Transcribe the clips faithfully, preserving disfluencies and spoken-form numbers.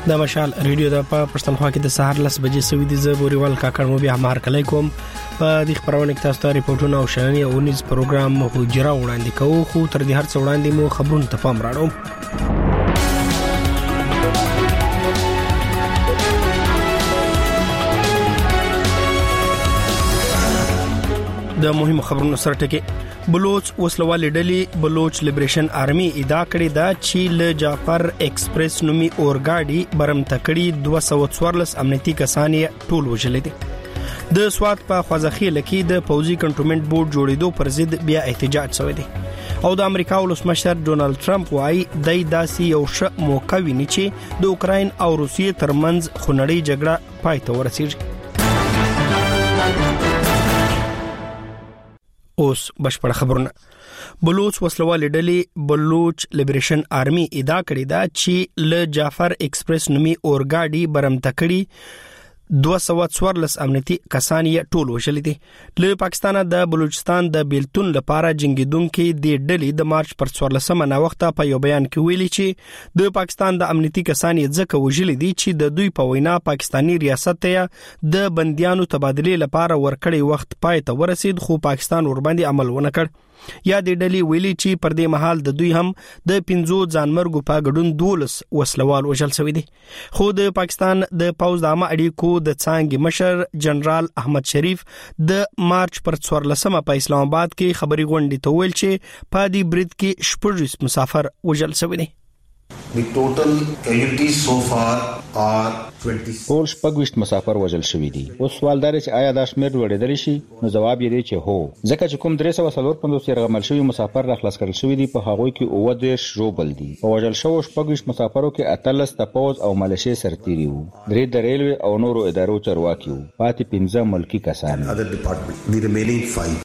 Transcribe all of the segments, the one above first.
د مشال ریډیو د پښتونخوا کې د سهار لس بجې سوي دي زه بوريوال کاکړ مو بیا مهار کلی کوم په دې خبرونه کې تاسو ته ریپورتونه او شننې او نیوز پروګرام مو جوړا وړاندې کوو خو تر دې هر څه وړاندې مو خبرونه ته پام راړو. د مهمو خبرونو سره ټکی بلوچ وسلوال ډلې بلوچ لیبریشن آرمي ادعا کړې ده چې ل جعفر ایکسپریس نومي اورګاډي برم تکړی دوه سوه څوارلس امنیتي کسان ټول وژل دي. د سوات په خوازخیل کې د پوزي کنټرولمنت بورډ جوړېدو پر ضد بیا احتجاج شوی دی او د امریکا ولسمشر ډونالد ټرمپ وايي د داسي یو ش موقع ویني چې د اوکراین او روسیې ترمنځ خونړۍ جګړه پای ته ورسیږي. اوس بشپړ خبرونه. بلوچ وسلوال ډلې بلوچ لیبریشن آرمي ادعا کړې ده چې ل جعفر ایکسپریس نومي اورګاډي برم تکړی دوه سوه څوارلس امنیتي کسان یې ټول وژل دي. له پاکستانه د بلوچستان د بیلتون لپاره جنگیدونکو د ډلې د مارچ پر څوارلسمه نا وخت په یو بیان کې ویلي چې د پاکستان د امنیتي کسان یې ځکه وژل دي چې د دوی په وینا پاکستانی ریاست ته د بنديانو تبادله لپاره ورکړی وخت پای ته ورسید خو پاکستان ور باندې عمل ونه کړ. یا د ډلې ویلي چې پر دې مهال د دوی هم د پنځو ځانمرګو په ګډون دولس وسلوال وژل شوی دي. خو د پاکستان د پوز د عامه اړیکو د څانګې مشر جنرال احمد شریف د مارچ پر څوارلسمه په اسلام آباد کې خبري غونډې ته ویل چې په دې برید کې شپږ مسافر وژل شوی دي. The total casualties so far are twenty. ټول شپږ مسافر وژل شوی دي. اوس سوال دا چې آیا دا شمېر لوړېدلی شي؟ نو جواب یې دی چې هو، ځکه چې کوم درې سوه څلور پنځوس یرغمل شوي مسافر راخلاص کړل شوي دي په هغوی کې اووه دېرش ژوبل دي. په وژل شوو شپږ مسافرو کې اتلس د پوځ او ملیشې سرتیري وو، درې د ریلوې او نورو ادارو چارواکي وو، پاتې پنځه ملکي کسان. Other department, the remaining five.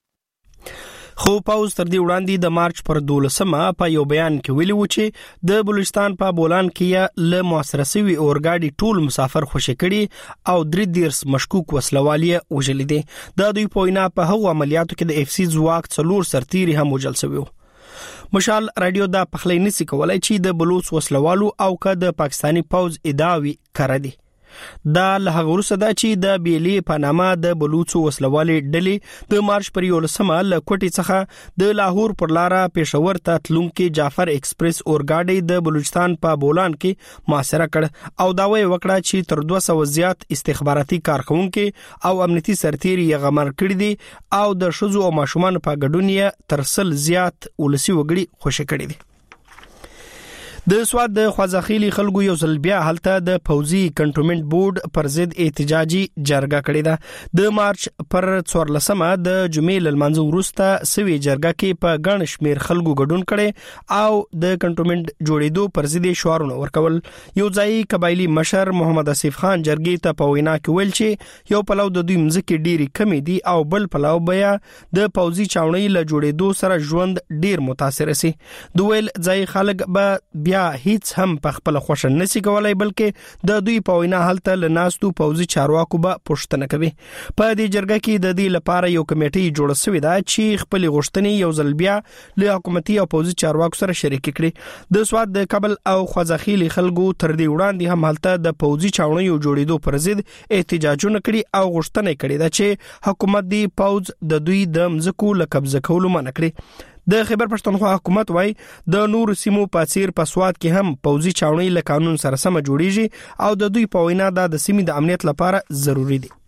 خو پاوز تر دې وړاندې د مارچ پر دولسمه په یو بیان کې ویلي و چې د بلوچستان په بولان کې ل محاصره شوي اورګاډي ټول مسافر خوشي کړي او درې دیرس مشکوک وسلوالي وژل دي. د دوی په وینا په هغو عملیاتو کې د اف سی ځواک څلور سرتیري هم وژل شوي. مشال رادیو دا پخلی نسی کولای چې د بلوچ وسلوالو او که د پاکستانی پوز ادعاوي کړه دي. دا له هغه وروسته دا چې د بیلی په نامه د بلوچو وسلوالې ډلې د مارچ پر یولسمه له کوټې څخه د لاهور پر لاره پېښور ته تلونکي جعفر ایکسپریس اورګاډي د بلوچستان په بولان کې محاصره کړ او دا وایي وکړه چې تر دوه سوه زیات استخباراتي کارکونکو او امنیتي سرتیري یې غمر کړي دي او د ښځو او ماشومان په ګډون یې تر سل زیات ولسی وګړي خوشي کړي دي. د سواد د خوازخیلی خلکو یو ځل بیا هلته د پوزي کنټرولمنت بورډ پر ضد احتجاجي جرګه کړې ده. د مارچ پر څوارلسمه د جمعې له لمانځه وروسته سوي جرګه کې په ګڼ شمېر خلکو ګډون کړي او د کنټرولمنت جوړېدو پر ضد شعارونه ورکول. یو ځایي قبایلی مشر محمد اسف خان جرګې ته په وینا کې ویل چې یو پلو د دوی مځکې ډېرې کمې دي او بل پلو بیا د پوزي چاونۍ له جوړېدو سره ژوند ډېر متاثر سي. دوی ویل ځایي خلک به بیا هیڅ هم په خپل خوښ نشي کولای بلکې د دوی په وینا هلته لناستو پوزي چارواکو به پوښتنه کوي. په دې جرګه کې د دې لپاره یو کمیټه جوړه شوې ده چې خپل غوښتنې یو ځل بیا له حکومتي او پوزي چارواکو سره شریک کړي. د سواد د کابل او خوازخیل خلکو تر دې وړاندې هم هلته د پوزي چاونیو جوړېدو پر ضد احتجاجونه کړي او غوښتنه کړي ده چې حکومت دی پوز د دوی د مځکو له قبضه کولو منع کړي. د خیبر پښتونخوا حکومت وايي د نور سیمو په څیر په سواد کې هم پوزي چاونۍ له قانون سره سم جوړیږي او د دوی په وینا د سیمې د امنیت لپاره ضروری دي.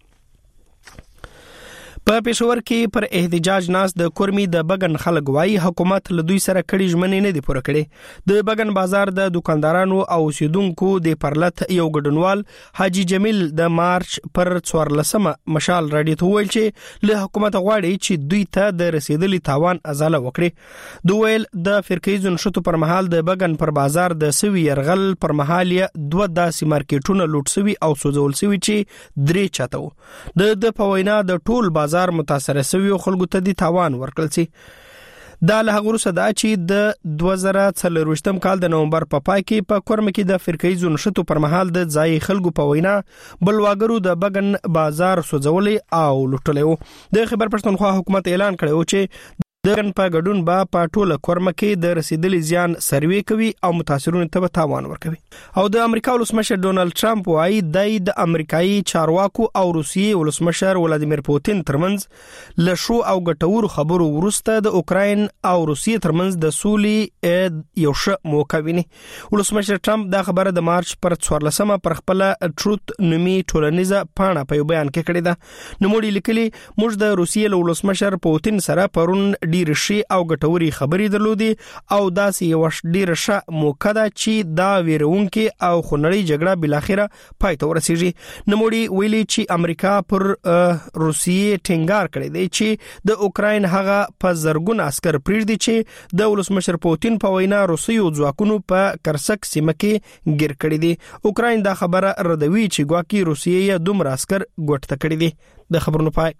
په پېښور کې پر احتجاج ناس د کورمي د بغن خلک وايي حکومت له دوی سره کړي ژمنې نه دي پوره کړي. د بغن بازار د دکاندارانو او اوسیدونکو د پرلط یو ګډونوال حاجی جمیل د مارچ پر څوارلسمه مشال راډیو ته ویل چې له حکومت غواړي چې دوی ته د رسیدلي تاوان ازاله وکړي. دوی ویل د فرقې زنشتو پر مهال د بغن پر بازار د سوي يرغل پر مهال دوه داسې مارکیټونه لوټ سوي او سوځول سوي چې درې چاته وو. د د پوینا د ټول بازار متاثر شوی خلکو ته دي تاوان ورکړل سي. دا له هغه وروسته دا چې د دوه زره څلرویشتم کال د نومبر په پای کې په کورم کې د فرقې زونشتو پر مهال د ځای خلکو په وینا بلواګرو د بغن بازار سوځولې او لوټلې وو. د خیبر پښتونخوا حکومت اعلان کړی و چې دغه په ګډون با په ټوله کورمه کې د رسیدلي زیان سروي کوي او متاثرونو ته تاوان ورکوي. او د امریکا ولسمشر ډونالد ټرمپ وايي د امریکایي چارواکو او روسیې ولسمشر ولادیمیر پوتین ترمنځ له شو او ګټورو خبرو وروسته د اوکراین او روسیې ترمنځ د سولې یو ښه موقع ویني. ولسمشر ټرمپ دا خبره د مارچ پر څوارلسمه پر خپل ټروت نومي ټولنیزه پاڼه په یو بیان کې کړې ده. نوموړي لیکلي موږ د روسیې له ولسمشر پوتین سره پرون ډیر شي او ګټوري خبرې درلودي او داسې یو ډیر ښه موقع ده چې دا ویرونکي او خونړۍ جګړه بل اخره پای ته ورسیږي. نوموړي ویلي چې امریکا پر روسیې ټینګار کړی دی چې د اوکراین هغه په زرګون عسكر پریږدي چې د ولسمشر پوتین په وینا روسیو ځواکونو په کرسک سیمه کې ګیر کړی دي. اوکراین دا خبره ردوي چې ګواکې روسیې دومره عسكر ګوټه کړی دي. د خبرونو پای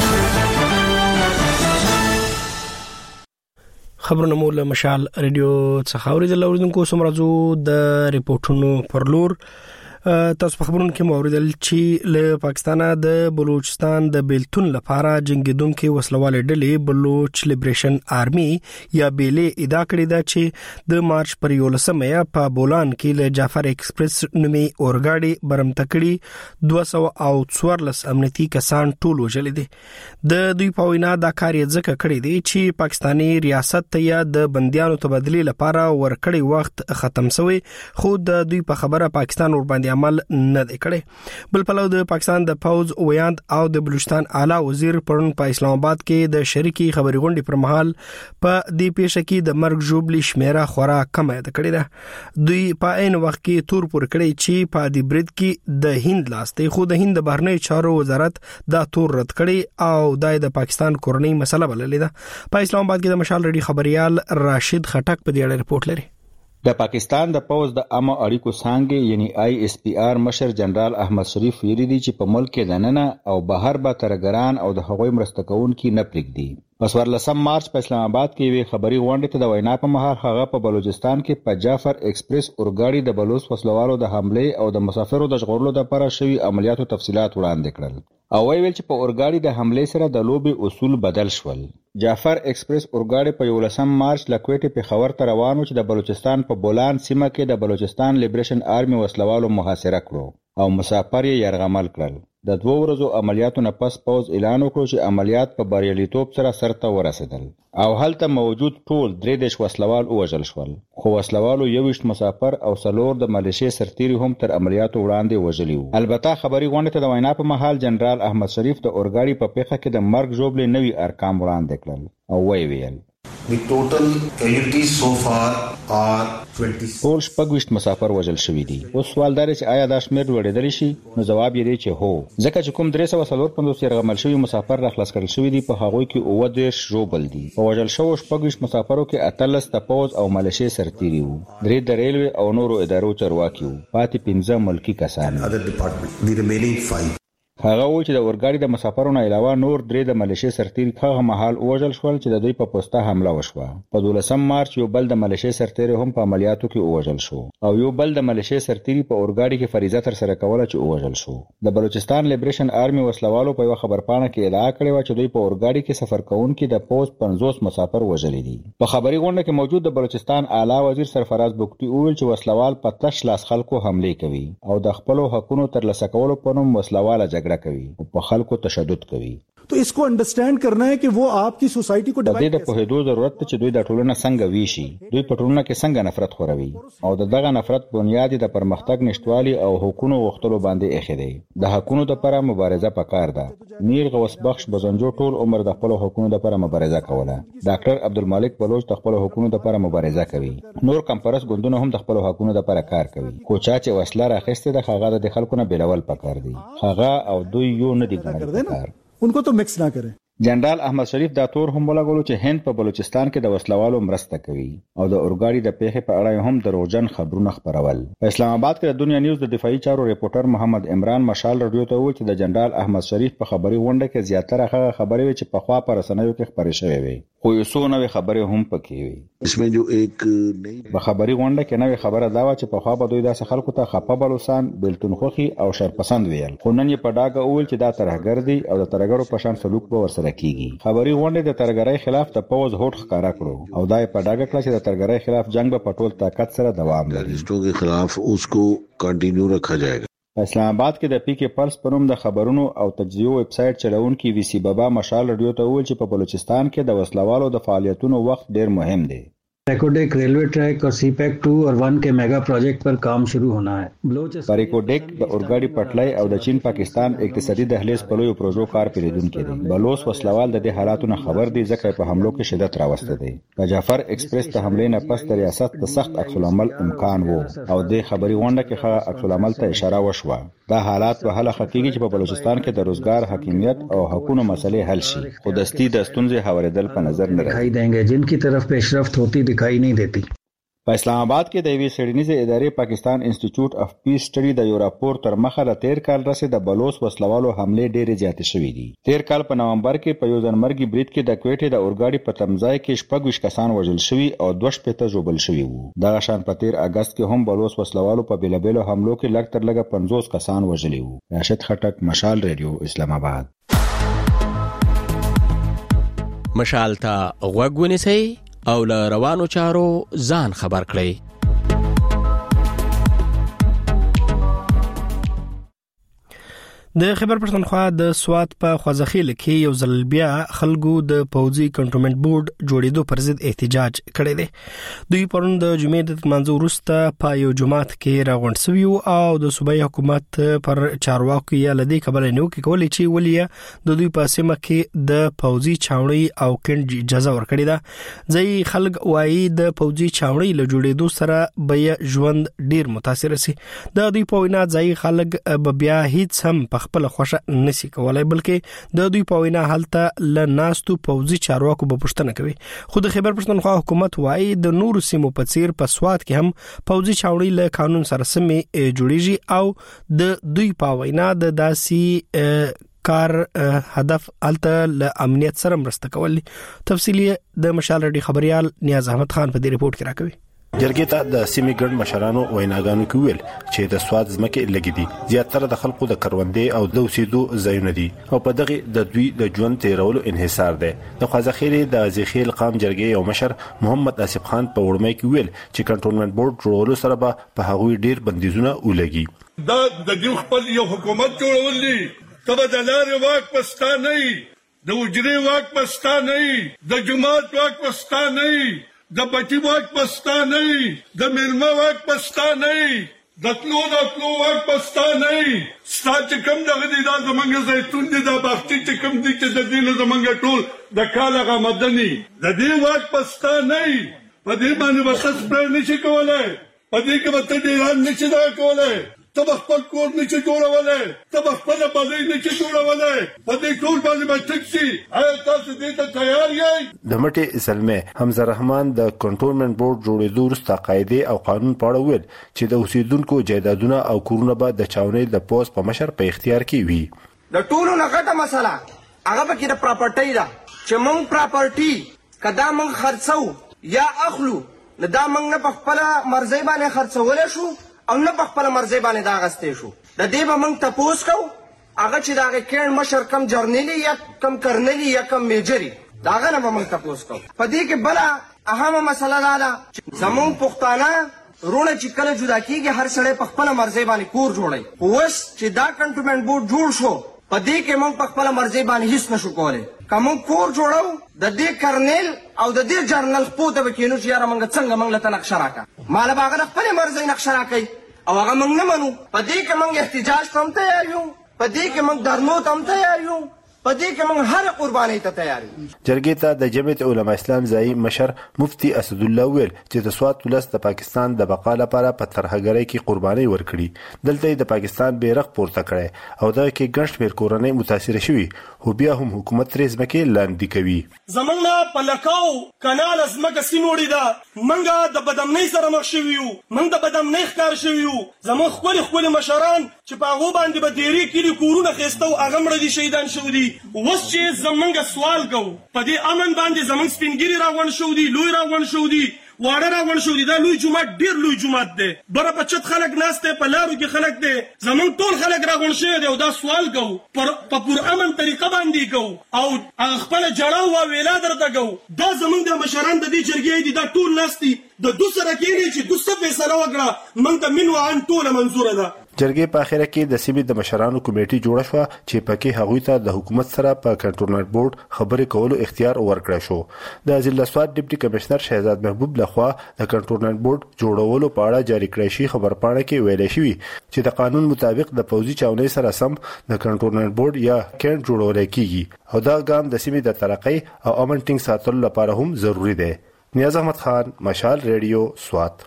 خبرونه مو له مشال ریډیو څخه اوریدل اوریدونکو سمرازو د ریپورتونو پر لور. تاسو په خبرونو کې موریدل چې له پاکستانه د بلوچستان د بیلتون لپاره جنگیدونکو وسلواله ډلې بلوچ لیبریشن آرمي یا بیلې ادعا کړې ده چې د مارچ پر یولسمه په بولان کې له جعفر ایکسپریس نومي اورګاډي برمتکړي دوه سوه او څوارلس امنیتي کسان ټول وژل دي. د دوی په وینا دا کار یې ځکه کړی دی چې پاکستاني ریاست ته یا د بنديانو تبادله لپاره ورکړی وخت ختم شوی، خو د دوی په خبره پاکستان ور باندې عمل نه دی کړی. بل پلو د پاکستان د پوز ویاند او د بلوچستان اعلی وزیر پرون په اسلام آباد کې د شریکي خبري غونډې پر مهال په دې پیښه کې د مرګ جوړبلی شمیره خورا کم یاد کړی ده. دوی په عین وخت کې تور پر کړی چې په دې برید کې د هند لاسته خو د هند بهرنی چارو وزارت دا تور رد کړی او د پاکستان کورنۍ مسله بللې ده. په اسلام آباد کې د مشال رډي خبريال راشد خټک په دې اړه رپورت لري. د پاکستان د پوز د عامه اړیکو څانګې یعنی آی اس پی آر مشر جنرال احمد شریف ویلي دی چې په ملک کې دننه او بهر به ترګران او د هغوی مرسته کوونکي نه پرېږدي. په څوارلسم مارچ په اسلام آباد کې وی خبري غونډې ته د وینا په مهال هغه په بلوچستان کې په جعفر ایکسپریس اورګاډي د بلوچ وسلوالو د حمله او د مسافرو د ژغورلو لپاره شوی عملیاتو تفصيلات وړاندې کړل او ویل چې په اورګاډي د حمله سره د لوبي اصول بدل شول. جعفر ایکسپریس اورګاډي په یولسم مارچ له کوټې په خبر ته روانو چې د بلوچستان په بولان سیمه کې د بلوچستان لیبریشن آرمي وسلوالو محاصره کړو او مسافر یې یرغمل کړل. د دوه ورځو عملیاتو نه پس پوز اعلان وکړ چې عملیات په بریالیتوب سره سرته ورسېدل او هلته موجود ټول درې دیش وسلوال وژل شول، خو وسلوالو یوویشت مسافر او څلور د ملیشې سرتیري هم تر عملیاتو وړاندې وژلي وو. البته خبري غونډې ته د وینا په مهال جنرال احمد شریف د اورګاډي په پیښه کې د مرګ ژوبلې نوي ارقام وړاندې کړل او وی ویل The total casualties so far are twenty. ټول شپږ مسافر وژل شوي دي. اوس سوال دا چې آیا دا شمېر لوړېدلی شي؟ نو جواب یې دی چې هو، ځکه چې کوم درې سوه څلور پنځوس یرغمل شوي مسافر راخلاص کړل شوي دي په هغوی کې اووه دېرش ژوبل دي. په وژل شوو شپږ مسافرو کې اتلس د پوز او ملیشې سرتیري وو، درې د ریلوې او نورو ادارو چارواکي وو، پاتې پنځه ملکي کسان. Other department, the remaining five. هغه و چې د اورګاډي د مسافرونو علاوه نور درې د ملیشې سرتیري هغه مهال وژل شول چې د دوی په پوسټه حمله وشوه. په دولسم مارچ یو بل د ملیشې سرتیري هم په عملیاتو کې وژل شو او یو بل د ملیشې سرتیري په اورګاډي کې فریضه تر سره کوله چې وژل شو. د بلوچستان لیبریشن آرمي وسلوالو په یو خبرپاڼه کې ادعا کړې و چې دوی په اورګاډي کې سفر کوونکي د پوز پنځوس مسافر وژلي دي. په خبري غونډه کې موجود د بلوچستان اعلی وزیر سرفراز بوکټي وویل چې وسلوال په تش لاس خلکو حمله کوي او د خپل حقوقو ترلاسه کولو په نوم وسلواله جګړه کوي او خلکو تشدد کوي. तो इसको अंडरस्टैंड करना है कि वो आपकी सोसाइटी को डिवाइड د په هدو ضرورت ته چې دوی د ټولنه څنګه ویشي، دوی په ټولنه کې څنګه نفرت خوروي او دغه نفرت بنیاد د پرمختګ نشټوالي او حقوقو غوښتلو باندې ایښی دی. د حقوقو لپاره مبارزه پکار ده. میر غوث بخش بزنجو ټول عمر د خپل حقوقو لپاره مبارزه کوله. ډاکټر عبدالمالک بلوچ د خپل حقوقو لپاره مبارزه کوي. نور کمپرس ګوندونه هم د خپل حقوقو لپاره کار کوي. کوچا چې وسله راخسته د هغه د خلکو نه بیلول پکار دي. هغه او دوی یو نه دي ګڼل. उनको तो मिक्स ना करें. جنرال احمد شریف دا تور هم ولګولو چې هند په بلوچستان کې د وسلوالو مرسته کوي او د اورګاډي د پیښې په اړه هم دروغجن خبرونه خپرول. په اسلام آباد کې د دنیا نیوز د دفاعي چارو ریپورټر محمد عمران مشال رادیو ته وویل چې د جنرال احمد شریف په خبري غونډه کې زیاتره هغه خبرې چې په خوا پر رسنیو کې خبرې شوې وي خو یو څو نوې خبرې هم پکې وي. इसमें जो एक नई په خبري غونډه کې نوې خبره دا و چې په خوا به دوی داسې خلکو ته خپه بلوسان بیلتون خوخي او شرپسند ویل، خو نن یې په ډاګه وویل چې دا ترهګر دي او د ترهګرو په شان سلوک به ورسره کیږي. خبري غونډه د ترهګرۍ خلاف د پوز هوټ ښکارا کړو او دا یې په ډاګه کړه چې د ترهګرۍ خلاف جنگ به په ټول طاقت سره دوام لري. ټرسټو के खिलाफ उसको कंटिन्यू रखा जाएगा. اسلام آباد کې د پی کې پلس په نوم د خبرونو او تجزیو ویب سټ چلونکي وی سی بابا مشال رادیو ته وویل چې په بلوچستان کې د وسلوالو د فعالیتونو وخت ډیر مهم دی. ریکوډیک ریلوے ټریک اور سی پیک टू और वन के मेगा प्रोजेक्ट पर काम शुरू होना है. ریکوډیک د اورګاډي پټلۍ او د چین پاکستان اقتصادي دهلیز په لوی پروژو کار پیریدونکو دي. بلوچ وسلوال د دې حالاتونو خبر دي ځکه په حملو کې شدت راوسته دي. د جعفر ایکسپریس ته حمله نه پس د ریاست د سخت عکس العمل امکان وو او د خبري غونډه کې ښه عکس العمل ته اشاره وشوه. دا حالات په حل حقيقي چې په بلوچستان کې د روزګار حاکمیت او حقوقو مسلې حل شي. خو دستی د ستونزې هوارېدل په نظر نه راځي. देंगे जिनकी तरफ पेशरफ्त होती दिखाई नहीं देती. په اسلام آباد کې د یوې سړنیزې ادارې پاکستان انسټیټیوټ اف پیس سټډي د یو راپور تر مخه له تیر کال راځي د بلوچ وسلوالو حمله ډېرې زیاتې شوې دي. تیر کال په نومبر کې په یو ځنمرګي برید کې د کوټې د اورګاډي په تمځای کې شپږ ویشت کسان وژل شوي او دوه شپېته ژوبل شوي وو. دغه شان په تیر اگست کې هم بلوچ وسلوالو په بیلابیلو حملو کې لږ تر لږه پنځوس کسان وژلي وو. راشد خټک، مشال ریډیو، اسلام آباد. مشال ته غوږ ونیسئ او له روانو چارو ځان خبر کړئ. د خیبر پښتونخوا د سوات په خوځخیل کې یو ځل بیا خلکو د پوځي کنټرولمنت بورډ جوړېدو پر ضد احتجاج کړی دی. دوی پرون د جمعې د منځو وروسته په یو جماعت کې راغونډ شوي او د صوبایي حکومت پر چارواکو یې له دې کبله نیوکې کولې چې ولې د دوی په سیمه کې د پوځي چاونړي او کڼ اجازه ورکړې ده. ځای خلک وایي د پوځي چاونړي له جوړېدو سره به ژوند ډیر متاثر شي. د دوی په وینا ځای خلک به بیا هیڅ هم خپل خوښه نسی کولای، بلکې د دوی په وینا حالت ل ناستو پوځي چارواکو په پښتنه کوي. خو د خیبر پښتونخوا حکومت وايي د نور سیمو په څیر په سوات کې هم پوځي چاونړي له قانون سره سمې جوړیږي او د دوی په وینا د داسي کار هدف الته ل امنیت سره مرسته کول. تفصیلی د مشال رډي خبريال نیاز احمد خان په دې رپورت کې راکوي. جرګې ته د سیمې ګڼ مشرانو ویناګانو کې ویل چې د سواد ځمکې لګې دي، زیاتره د خلکو د کروندې او د اوسېدو ځایونه دي او په دغه د دوی د ژوند تیرولو انحصار دی. د خوځخیلې د ځخیل قام جرګې یو مشر محمد آصف خان په وړمې کې ویل چې کنټرولمنت بورډ جوړولو سره به په هغوی ډیر بندیزونه ولګي. دا د دوی خپل یو حکومت جوړول دي، تبه د لارې واک پستا نه وي، د وجرې واک پستا نه وي، د جماعت واک پستا نه وي، د پټي واک پستا نه وي، د میلمه واک پستا نه وي، د تلو د تلو واک پستا نه وي. ستا چې کوم دغه دي دا زمونږ زیتون دي، دا باغچې چې کوم دي چې د دې نه زمونږ ټول د کال هغه مدني د دې واک پستا نه وي. په دې باندې به څه سپری نشي کولی، په دې کې به ته ډیران نشي دا کولی، ته به خپل کور نشي جوړولی، ته به خپله بدۍ نشي جوړولی، په دې ټول باندې به ټیک شي. آیا تاسو دې ته تیار یئ؟ د مټې زلمې حمزه رحمان د کنټرولمنت بورډ جوړېدو وروسته قاعدې او قانون په اړه ویل چې د اوسېدونکو جایدادونه او کورونه به د چاونۍ د پوځ په مشر په اختیار کې وي. د ټولو نه غټه مسله هغه پکې د پراپرټۍ ده چې موږ پراپرټي که دا موږ خرڅو یا اخلو نو دا موږ نه په خپله مرضۍ باندې خرڅولی شو او نه په خپله مرضۍ باندې دا اخیستی شو. د دې به موږ تپوس کوو هغه چې د هغې کیڼ مشر کم جرنیلي یا کم کرنلي یا کم میجري د هغه نه به موږ تپوس کوو. په دې کې بله اهمه مسله دا ده چې زموږ پښتانه رونه چې کله جدا کېږي هر سړی په خپله مرضۍ باندې کور جوړوي. خو اوس چې دا کنټرولمنټ بورډ جوړ شو په دې کې موږ په خپله مرضۍ باندې هیڅ نشو کولی. که موږ کور جوړو د دې کرنیل او د دې جرنل خپو ته به کښېنو چې یاره موږ څنګه موږ له ته نقشه راکړه، ما له به هغه د خپلې مرضۍ نقشه راکوي او هغه موږ نه منو. په دې کې موږ احتجاج ته هم تیار یو، په دې کې موږ درنو ته هم تیار یو، په دې کې موږ هر قربانۍ ته تیار یو. جرګې ته د جمعیت علما اسلام ځایي مشر مفتي اسدالله ویل چې د سوات ولس د پاکستان د بقا لپاره په ترهګرۍ کې قربانۍ ورکړي. دلته د پاکستان بیرغ پورته کړی او دغه کې ګڼ شمېر کورنۍ متاثره شوي، خو بیا هم حکومت ترې ځمکې لاندې کوي. زموږ نه په لکاو کناله ځمکه سینوړې ده، موږ د بدامنۍ سره مخ شوي یو، موږ د بدامنۍ ښکار شوي یو. زموږ ښکلې ښکلې مشران چې په هغو باندې به ډېرې کلي کورونه اخیسته او هغه مړه دي، شهیدان شوي دي. اوس چې زمونږ سوال کوو په دې امن باندې زمونږ سپینګیري راغونډ شو دي لوی راغونډ شو دي واړه راغونډ شو دي دا لوی جومات ډېر لوی جومات دی بره په چت خلک ناست دی په لارو کې خلک دی زمونږ ټول خلک راغونډ شوي دي او دا سوال کوو په پرامن طریقه باندې کوو او هغه خپله جړه واویلا درته کوو دا زمونږ د مشران د دې جرګې دي دا ټول ناست دي د دو سره کېږي چې دو څه فیصله وکړه موږ ته من وعن ټوله منظوره ده. جرګې په اخره کې د سیمې د مشرانو کمیټې جوړه شوه چې پکې هغوی ته د حکومت سره په کنټرولمنت بورډ خبرې کولو اختیار ورکړی شو. د ضلع سوات ډیپټي کمشنر شهزاد محبوب لخوا د کنټرولمنت بورډ جوړولو په اړه جاری کړی شي خبرپاڼه کې ویل شوی چې د قانون مطابق د پوځي چاونۍ سره سم د کنټرولمنت بورډ یا کینټ جوړول کیږي او دا ګام د سیمې د ترقۍ او امن ټینګ ساتلو لپاره هم ضروری دی. نیاز احمد خان، مشال ریډیو، سوات.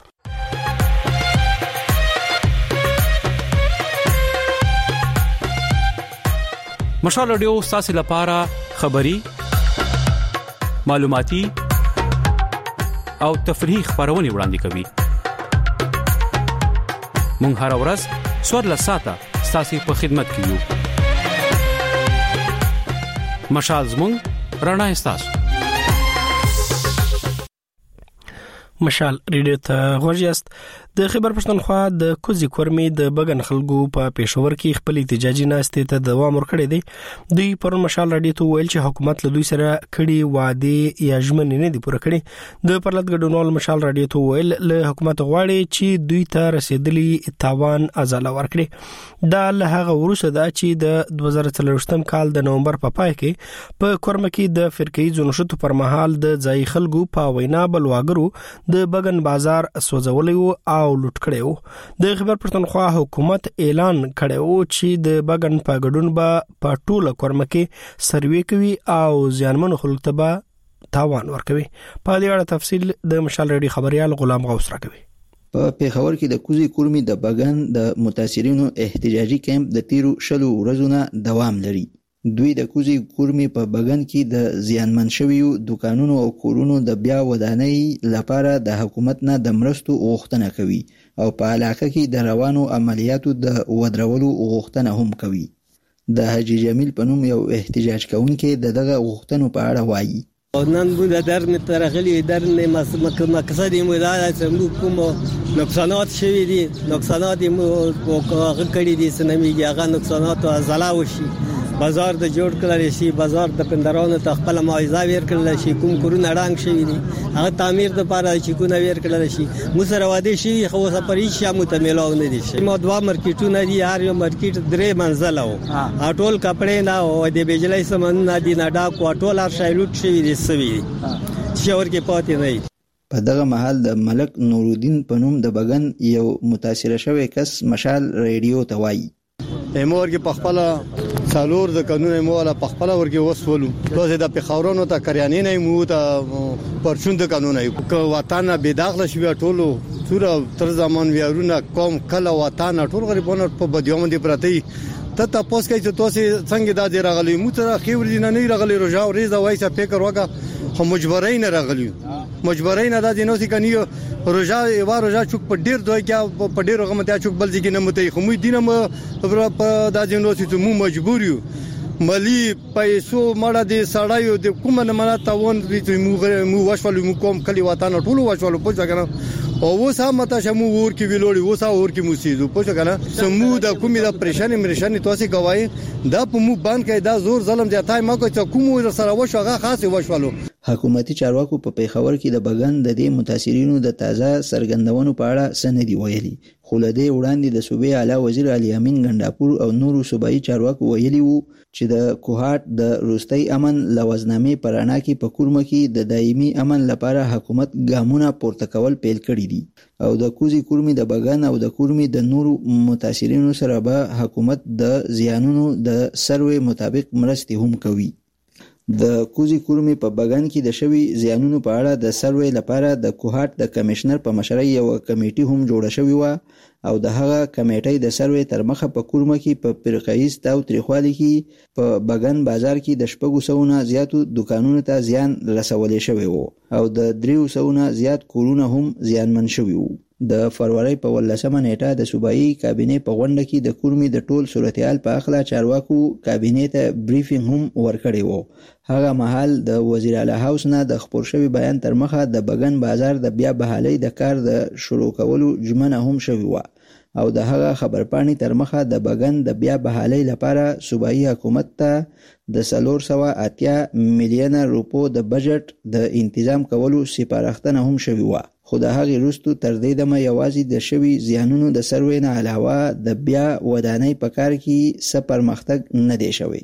مشال ریډیو ستاسو لپاره خبری، معلوماتي او تفریحي خبرونه وړاندې کوي. مونږ هر ورځ څوارلس ساعته ستاسو په خدمت کې یو. مشال زموږ رڼا ستاسو. مشال ریډیو ته غوښیاست. د خیبر پښتونخوا د کوزي کورمي د بغن خلکو په پېښور کې خپل احتجاجي ناستې ته دوام ورکړی دی. دوی پر مشال ریډیو ته ویل چې حکومت له دوی سره کړي وعده یا ژمنې نه دي پوره کړې. د پرلط ګډونوال مشال ریډیو ته ویل له حکومت غواړي چې دوی ته رسیدلي تاوان ازاله ورکړي. دا له هغه وروسته دا چې د دوه زره څلرویشتم کال د نومبر په پای کې په کورمه کې د فرقې جنوشتو پر مهال د ځای خلکو په وینا بلواګرو د بغن بازار سوځولې او لوټ کړو. د خیبر پښتونخوا حکومت اعلان کړو چې د بغن په ګډون به په ټوله کورمه کې سروې کوي او ځانمنو خلکو ته به تاوان ورکوي. په دې اړه تفصیل د مشال ریډیو خبريال غلام غوث راکوي. په پیښور کې د کوزي کورمي د بغن د متاثرینو احتجاجي کیمپ د تیرو شلو ورځو نه دوام لري. دوی د کوزي کورمي په بغن کې د زیانمن شویو دکانونو او کورونو د بیا ودانۍ لپاره د حکومت نه د مرستو غوښتنه کوي او په علاقه کې د روانو عملیاتو د ودرولو غوښتنه هم کوي. د حاجی جمیل په نوم یو احتجاج کوونکی د دغه غوښتنو په اړه وایي. نن بود در ترغلی در مقصد مدار سمو کوم نقصانات شوی دي نقصانات مو هغه کړی دي سنمیږي هغه نقصانات او زلا وشي بازار د جوړ کړل شي بازار د پندرانو ته خپل معاوضه ور کړل شي کوم کورونه رنګ شوی دي هغه تعمیر د لپاره چې کو نه ور کړل شي مو سره واده شي خو سپری شي متملاو نه دي شي مو دوا مارکیټونه دي هر یو مارکیټ درې منزل او ټول کپڑے نه او د بجلی سامان نه دي نه دا کوټول هر شای لوټ شوی دي سوي شاور کې پاتې نه. په دغه محل د ملک نورالدین په نوم د بغن یو متاثر شوی کس مشال ریډیو ته وایي. امور کې پخپله څلور د قانون مولا پخپله ورګه وسولو دوی د پخاورونو ته کریانې نه مو ته پرچون د قانون یو کو وطن به داخله شوی ټولو سوره تر زمان ویارونه کوم کله وطن ټول غریبانو په بدیوم دي پرتی ته تاسو کې چې تاسو څنګه د دې راغلی مو ته خیر دي نه راغلی روجا او ریزه وایسه فکر وکړه خو مجبورین راغلی مجبورین د دې نو سې کنيو روجا یو روجا چوک په ډیر دوی کې په ډیر رقم ته چوک بل ځکه نه متي خو مو دینه په د دې نو سې مو مجبور یو مالی پیسو مړه دي سړایو د کومه نه مړه تاون دي مو مو واشولو مو کوم کلی وطن ټولو واشولو په ځګنه او وسه مته شمو ور کې ویلوړي وسه ور کې مو سيزو په ځګنه سمو د کومه د پریشانی مرشانی توسي کوي دا په مو باندې کې دا زور ظلم زیاتای ما کو چې کوم سره وشوغه خاصه واشولو. حکومتي چارواکو په پیښور کې د بغن د دې متاثرینو د تازه سرګندونو په اړه سندې ویلي خو له دې وړاندې د صوبې اعلی وزیر علي امین ګنداپور او نورو صوبایي چارواکو ویلي وو چې د کوهات د روستي امن لوزنامې پرانا کې په کورمه کې د دایمي امن لپاره حکومت ګامونه پورته کول پیل کړی دي او د کوزي کورمي د بغن او د کورمي د نورو متاثرینو سره به حکومت د زیانونو د سروې مطابق مرستې هم کوي. د کوزي کورمي په بغن کې د شوی زیانونو په اړه د سروې لپاره د کوهات د کمشنر په مشرۍ یو کمیټي هم جوړه شوې و او د هغه کمیټې د سروې تر مخه په کورمه کې په پرقایز تاو تریخوالي کې په بغن بازار کې د شپږو سوونه زیاتو دکانونو ته زیان رسولې شوی و او د دریو سوونه زیات کورونه هم زیانمن شوي وو. د فروری په ولسمه نیټه د صوبایي کابینې په غونډه کې د کورمي د ټول صورتحال په اخلا چارواکو کابینې ته بریفینګ هم ورکړی وو. هغه مهال د وزیر اعلی هاوس نه د خبر شوی بیان تر مخه د بغن بازار د بیا بحالي د کار د شروع کولو جمنه هم شوی و او د هغه خبرپاڼې تر مخه د بغن د بیا بحالي لپاره صوبایي حکومت ته د څلور سوه اتیا میلیونه روپو د بجټ د تنظیم کولو سپارښتنه هم شوی و. خو د هغې وروسته تر دې دمه یوازې د شوي زیانونو د سروې نه علاوه د بیا ودانۍ په کار کې څه پرمختګ نه دی شوی.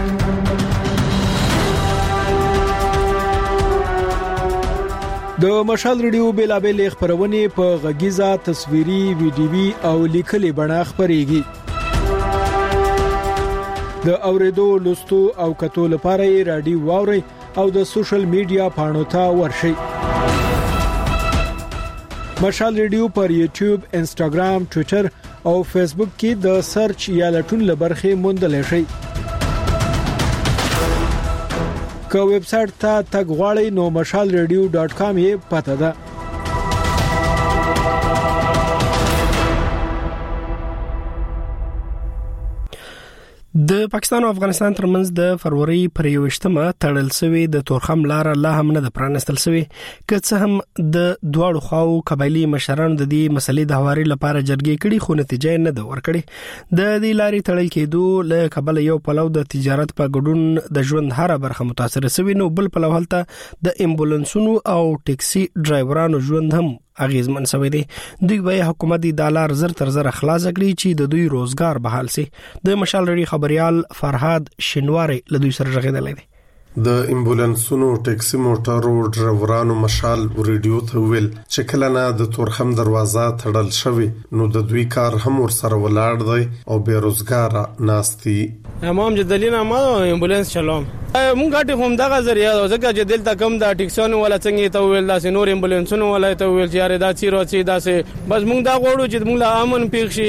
د مشال ریډیو بیلابل خبرونه په غږیزه تصویري ویډیوي او لیکلي بڼه خبريږي. د اوریدو لوستو او کتو لپاره رادیو واوري او د سوشل میډیا پاڼو ته ورشي. مشال ریډیو پر یوټیوب، انسټاګرام، ټوئیټر او فیسبوک کې د سرچ یا لټون لبرخه موندل شي. که ویب سټ ته تګ غواړئ نو مشال ریډیو ډاټ کام یې پته ده. د پاکستان او افغانستان ترمنځ د فروری پر یوشتمه تړل شوی د تورخم لار لا هم نه د پرانستل شوی که څه هم د دواړو خواو قبایلی مشرانو د دې مسلې د حواري لپاره جرګې کړي خو نتیجه نه ده ورکړي. د دې لارې تړل کېدو له قبل یو پلو د تجارت په ګډون د ژوند هر برخه متاثر شوی نو بل پلو هلته د امبولانسونو او ټیکسي ډرایورانو ژوند هم اغیزمن شوی دی. دوی به حکومت د دالر زر تر زر خلاص کړي چې د دوی روزګار بحال شي. د مشال ریډیو خبريال فرهاد شنواری له دوی سره غږیدل دي. د امبولانسونو ټیکسي موټرو ډرایورانو مشال ریډیو ته ویل چې کله نه د تورخم دروازه تړل شوی نو د دوی کار هم ور سره ولاړ دی او بیروزګار ناستي. امام جدلینا ما امبولانس چلوم مونږ غاټي هم دغه ذریعہ ځکه چې دلته کم د ټیکسونو ولا څنګه ته ویل داسې نور امبولانسونو ولا ته ویل چې یاره دا چیرو چی داسې بس مونږ دا غوړو چې مونږ لا امن پیښ شي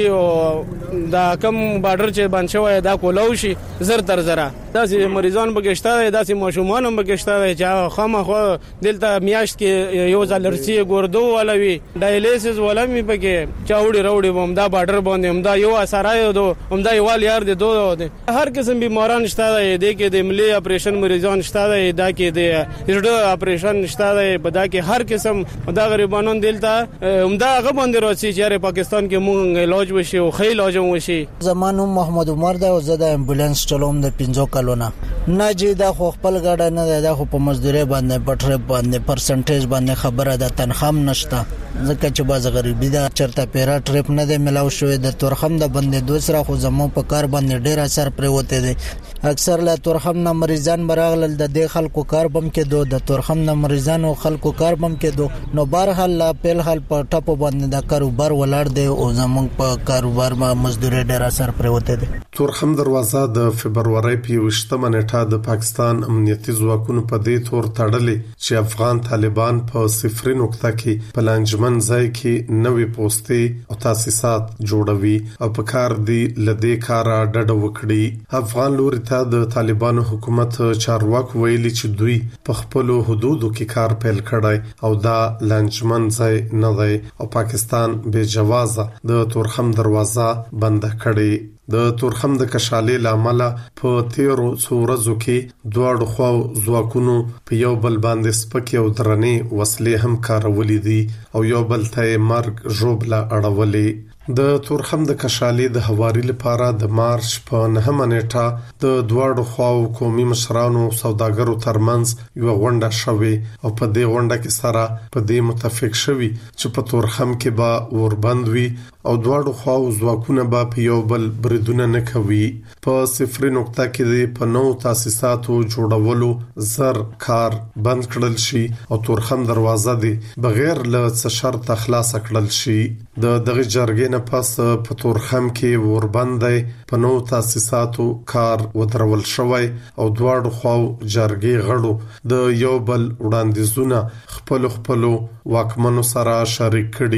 او دا کم بارډر چې باندې شوی دا کولو شي زر تر زره داسې مریضان بګشتای داسې ماشومان هم بګشتای چې خامخو دلته میاشت کې یو ځل رسي ګوردو ولا وی ډایلیسس ولا می پکې چاوډي راوډي هم دا بارډر باندې هم دا یو اسرای دو هم دا یو یار دي دوه هر قسم بیماران شته دي کې د ملي اپریشن مریضان شته دي دا کې د هډ اپریشن شته دي په دا کې هر قسم دا غریبانو دلته همدا هغه باندې راځي چې پاکستان کې مونږ علاج وشي او خې علاج وشي. زمانو محمد عمر دا زه د امبولانس چلوم د پنځو کلونه نه چې دا خو خپل ګاډه نه دا خو په مزدوري باندې پټره باندې پرسنټیج باندې خبره ده تنخواه نشته ځکه چې باز غریبی دا چرته پیرا ټریپ نه دی ملاو شوی د تورخم د باندې دوسرا خو زمو په کار باندې ډیر اثر پرې وته دي. اکثر لا تورخم نه مریضان براغل د دې خلکو کار بم کې دو د تورخم نه مریضانو خلکو کار بم کې دو نو بهرحال لا په حال په ټاپو باندې د کاروبار ولاړ دی او زمون په کاروبار ما مزدوري ډیر اثر پرې وته دي. تورخم دروازه د فبرवरी په وشتمه نیټه د پاکستان امنیتي ځواکونو په دې تور تړلې چې افغان طالبان په صفر نقطه کې پلانجمن ځای کې نوې پوسټي او تاسیسات جوړوي او په کار دی لدې کارا ډډ وکړي. افغان لوري ته د طالبانو حکومت چارواکو ویلي چې دوی په خپل حدودو کې کار پیل کړی او دا لانجمن ځای نه دی او پاکستان بے جوازه د تورخم دروازه بند کړي. د تورخم د کشالې لامل په تیرو څورزو کې دواړو خواو ځواکونو په یو بل باندې سپکې او درنې وسلې هم کارولې دي او یو بل ته مرګ ژوبله اړولې. د تورخم د کشالې د حواري لپاره د مارچ په نهمه نیټه د دواړو خواو قومي مشرانو سوداګرو ترمنځ یو غونډه شوه او په دې غونډه کې سره په دې متفق شوي چې په تورخم کې به وربند وي او دواړو خواو ځواکونه به په یو بل بریدونه نه کوي. په صفر نقطه کې په نو تاسیساتو جوړولو زر کار بند کړل شي او تورخم دروازه دی بغیر له څه شرط خلاص کړل شي. د دغه جرګې پس په تورخم کې وربندې په نو تاسیساتو کار ودرول شوی او دواړو خواو جرګې غړو د یو بل وړاندیزونه خپل خپل واکمنو سره شریک کړي.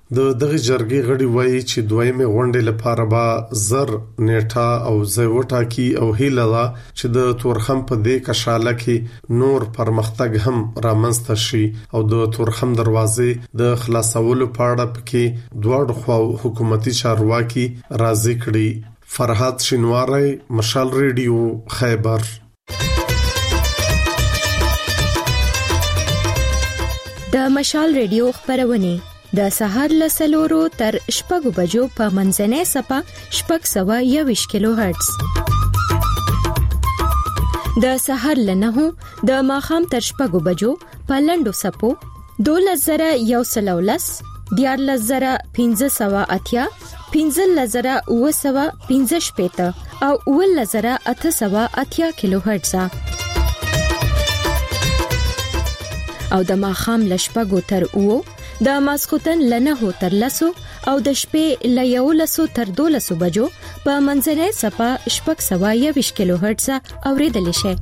د دغه جرګې غړي وایي چې دویمه غونډې لپاره به زر نیټه او زوټا کی او هیله ده چې د تورخم په دې کشاله کې نور پرمختګ هم رامنځته شي او د تورخم دروازې د خلاصولو په اړه پکې دواړو خواو حکومتي چارواکي راضي کړي. فرهاد شینواری، مشال ریډیو، خیبر. د مشال ریډیو خبرونه د سهار له سلورو تر شپږو بجو په منځنۍ سپه شپږ سوه یوویشت کیلو هرتز، د سهار له نهو د ماښام تر شپږو بجو په لنډو سپو دولس زره یو سل ولس، دیارلس زره پنځه سوه اتیا، پنځلس زره اوه سوه پنځه شپېته او اوولس زره اته سوه اتیا کیلو هرتز، او د ماښام له شپږو تر اوو، د ماسخوتن له نهو تر لسو او د شپې له یولسو تر دولسو بجو په منځنۍ سپه شپږ سوه یوویشت کیلو هرتز اوریدلی شي.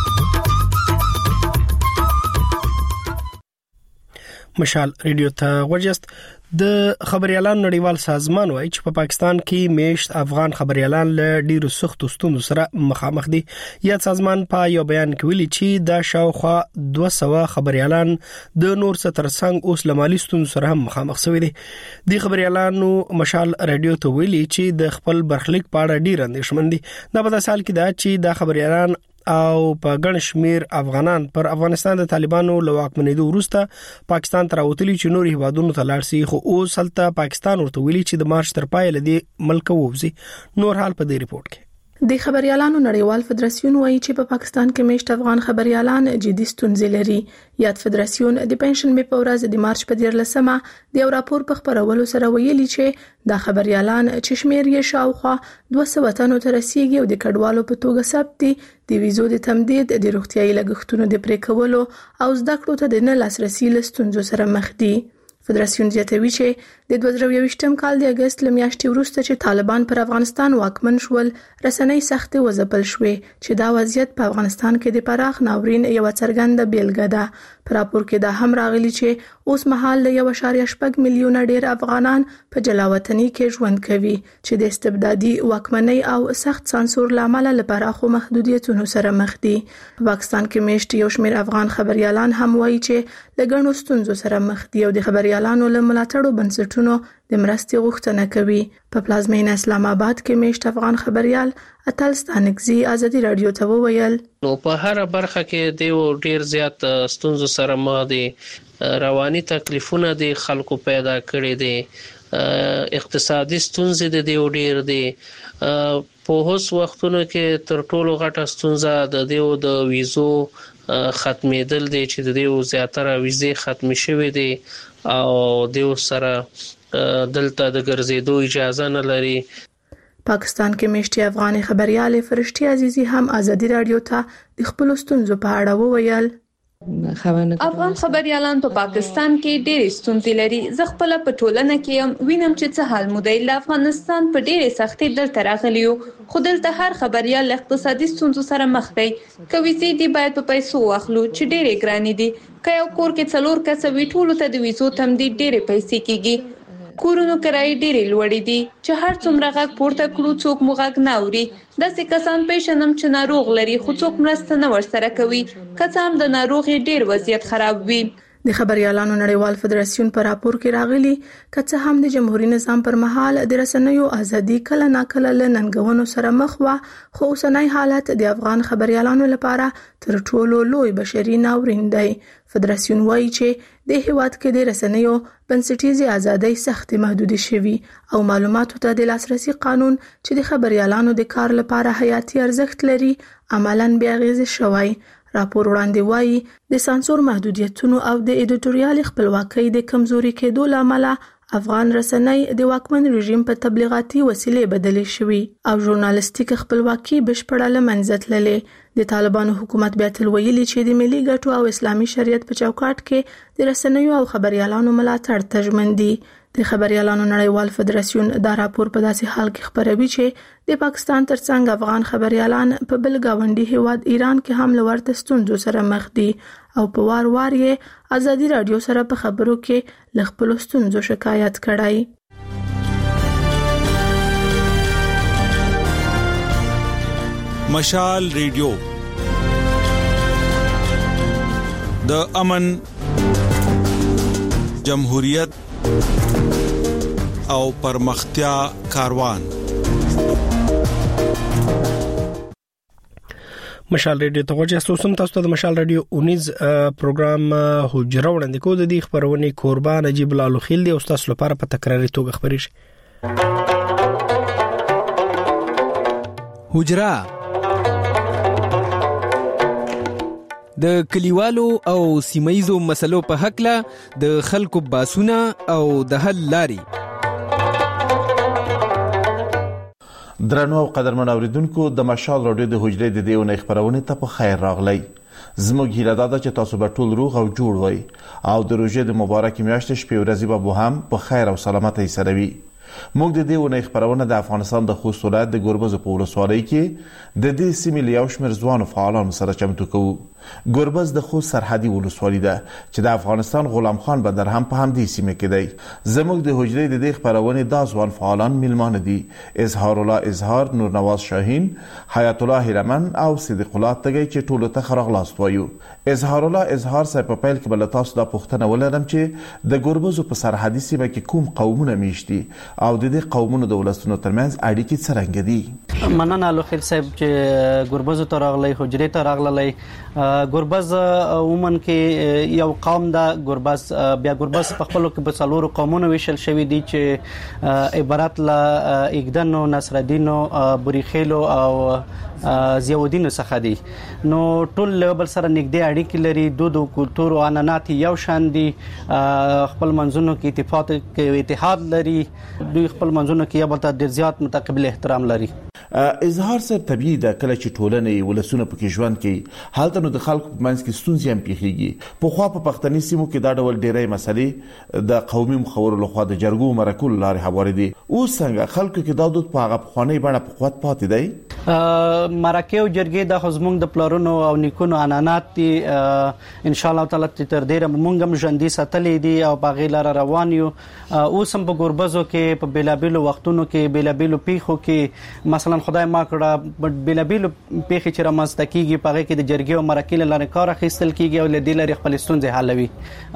مشال ریډیو ته وجست. د خبريالانو نړیوال سازمان وایي چې په پا پاکستان کې میشت افغان خبريالان له ډیرو سختو ستونزو سره مخامخ دي. یا سازمان په یو بیان کې ویلي چې دا شاوخوا دوه سوه خبريالان د نور څه ترڅنګ اوس له مالي ستونزو سره هم مخامخ شوي دي. د خبريالانو مشال ریډیو ته ویلي چې د خپل برخلیک په اړه ډیر اندېښمن دي. دا په سال کې دا چې د خبريالان او په ګڼ شمیر افغانان پر افغانستان د طالبانو له واکمنېدو وروسته پاکستان ته راوتلي چې نور هیوادونو ته لاړ شي، خو اوس هلته پاکستان ورته ویلي چې د مارچ تر پای لدی ملک ووځي. نور حال په دې ریپورت کې. د خبريالانو نړیوال فدراسیون وایي چې په پاکستان کې میشت افغان خبريالان جدي ستونزې لري. یاد فدراسیون د پنځشنبه په ورځ د مارچ په دیارلسمه د یو راپور په خبرولو سره ویلي چې د خبريالان چې شمیر یې شاوخوا دوه سوه تنو ته رسیدي او د کډوالو په توګه ثبت دي، د ویزو د تمدید، د روغتيایي لګښتونو د پرې کولو او زده کړو ته د نه لاسرسي له ستونزو سره مخ دي. فدراسیون زیاتوي چې د دوه زره یوویشتم کال د اگست له میاشتې وروسته چې طالبان پر افغانستان واکمن شول، رسنۍ سختي وځپل شوې چې دا وضعیت په افغانستان کې د پراخ ناورین یو څرګنده بیلګه ده. په راپور کې دا هم راغلي چې اوس مهال د یو اشاریه شپږ میلیونه ډیر افغانان په جلاوطنۍ کې ژوند کوي چې د استبدادي واکمنۍ او سخت سانسور لامل لپاره خو محدودیتونو سره مخ دي. په پاکستان کې میشت یو شمیر افغان خبريالان هم وایي چې لګڼو ستونزو سره مخ دي او د خبريالانو له ملاتړو بنسټونو د مرستې غوښتنه کوي. په پلازمینه اسلام آباد کې میشت افغان خبريال اتل ستانکزي ازادي رادیو ته وویل نو په هر برخه کې د ډیر زیات ستونزو سره مخ دي، رواني تکلیفونه د خلکو پیدا کړي دي، اقتصادي ستونزې د دې ډیر دي. په اوس وختونو کې تر ټولو غټه ستونزه د دې د ویزو ختمېدل دي چې د دې زیاتره ویزې ختمې شوې دي او د سره دلته د ګرځېدو اجازه نه لري. پاکستان کې میشتي افغاني خبريال فرشتي عزیزي هم ازادي رادیو ته د خپل ستونزو په اړه وویل. افغان خبريالان په پاکستان کې ډېر ستونزې لري. زه خپل په ټولنه کې هم وینم چې څه حال مودې له افغانستان په ډېرې سختۍ دلته راغلیو، خو دلته هر خبريال اقتصادي ستونزو سره مخ دی. کوي چې دی باید په پیسو واخلو چې ډېرې ګرانې دي. که یو کور کې څلور کسه وي ټولو ته د ویزو تمدید ډېرې پیسې کیږي. کورونو کرایې ډېرې لوړې دي چې هر څومره غږ پورته کړو څوک مو غږ نه اوري. داسې کسان پیژنم چې ناروغ لري خو څوک مرسته نه ورسره کوي، که څه هم د ناروغۍ ډېر وضعیت خراب وي. د خبريالانو نړیوال فدراسیون په راپور کې راغلي که څه هم د جمهوریت نظام پر مهال د رسنیو ازادي کله ناکله له ننګونو سره مخ وه، خو اوسنی حالت د افغان خبريالانو لپاره تر ټولو لوی بشري ناورین دی. فدراسیون وایي چې د هیواد کې د رسنیو بنسټیزي ازادۍ سخت محدودې شوي او معلوماتو ته د لاسرسي قانون چې د خبريالانو د کار لپاره حیاتي ارزښت لري عملاً بې اغیزې شوی. راپور وړاندې وایي د سانسور محدودیتونو او د ایډیټوریال خپلواکۍ د کمزوري کېدو لامل افغان رسنۍ د واکمن رژیم په تبلیغاتي وسیلې بدلې شوي او ژورنالیستیک خپلواکي بشپړه له منځه تللې. د طالبانو حکومت بیا تل ویلي چې د ملي ګټو او اسلامي شریعت په چوکاټ کې د رسنیو او خبريالانو ملاتړ ته ژمن دي. د خبريالانو نړیوال فدراسیون دا راپور په داسې حال کې خبروي چې د پاکستان ترڅنګ افغان خبريالان په بل گاونډي هیواد ایران کې هم لورته ستونزو سره مخ دي او په وار وار یې ازادي رادیو سره په خبرو کې ل خپل ستونزو شکایت کړای. مشال ریډیو د امن، جمهوریت او پرمختیا کاروان. مشال ریډیو ته وجه سوسم تاسو ته د مشال ریډیو اونیز پروګرام حجره وړاندې کوو. د دې خبرونه قربان نجیب الله خیل دی او تاسو لپاره په تکراري توګه خبرې شي. حجره د کلیوالو او سیمایزو مسلو په حق له د خلکو باسونه او د حل لاري. درنو او قدرمن اوریدونکو، د مشال رادیو د حجرې د دیونه خبرونه ته په خیر راغلی. زموږ هیله ده چې تاسو به ټول روغ او جوړ وئ او د روژې د مبارک میاشتې شپې ورځې به هم په خیر او سلامتۍ سره وي. موږ د دې ونې خبرونه د افغانستان د خوست ولایت د ګربز په ولسوالۍ کې د دې سیمې له یو شمېر ځوانو فعالانو سره چمتو کوو. ګربز د خوست سرحدي ولسوالۍ ده چې د افغانستان غلام خان بندر هم په همدې سیمه کې دی. زموږ د حجرې د دې خبرونه د ځوان فعالان میلمانه دي: اظهار الله اظهار، نور نواز شاهین، حیات الله هیرمن او صدیق الله تګي چې ټولو ته خراغلاست وایو. اظهار الله اظهار صاحب په پیل کې بل تاسو د پښتنه ولرم چې د ګربز په سرحدي سیمه کې کوم قومونه میشتي او د دې قومونو د ولستونو ترمنځ اړیکې څرنګه دي؟ مننه لوخیل صاحب چې ګربز ته راغلی، حجرې ته راغلی. ګربز عموماً کې یو قوم ده ګربز، بیا ګربز په خپل کې په څلورو قومونو ویشل شوی دي چې عبارت له اګدنو، نصرالدینو، بوریخیلو او ضیاءالدین څخه دي. نو ټول بل سره نږدې اړیکې لري، دود او کلتور او عنعنات یو شان دي، خپل منځونو کې اتفاق کې اتحاد لري، دوی خپل منځونو کې یو بل ته ډیر زیات متقابل احترام لري. اظهار صاحب طبيعي ده کله چې ټولنې ولسونه پکې ژوند کوي، حالت نو د خلکو په منځ کې ستونزې هم پیښیږي. په خوا په پښتني سیمو کې دا ډول ډېرې مسلې د قومي مخورو لخوا د جرګو مرکو لارې هوارې دي. اوس څنګه خلکو کې دا دود په هغه پخوانۍ بڼه په قوت پاتې دی؟ مرکه او جرګې د زموږ د پلارونو او نیکونو عنعنات دي. ان شاء الله تعالی تر ډیره مونږ هم ژوندۍ ساتلې دي او په غیر روان یو. اوس هم په ګربزو کې په بیلابیلو وختونو کې بیلابیلو پیښو کې مثلا خدای ما کړه بیلابیلو پیښې چې رامنځته کیږي په هغه کې د جرګې او مرکې لاره کار اخیستل کیږي او له دې لارې خپل ستونزې حلوي.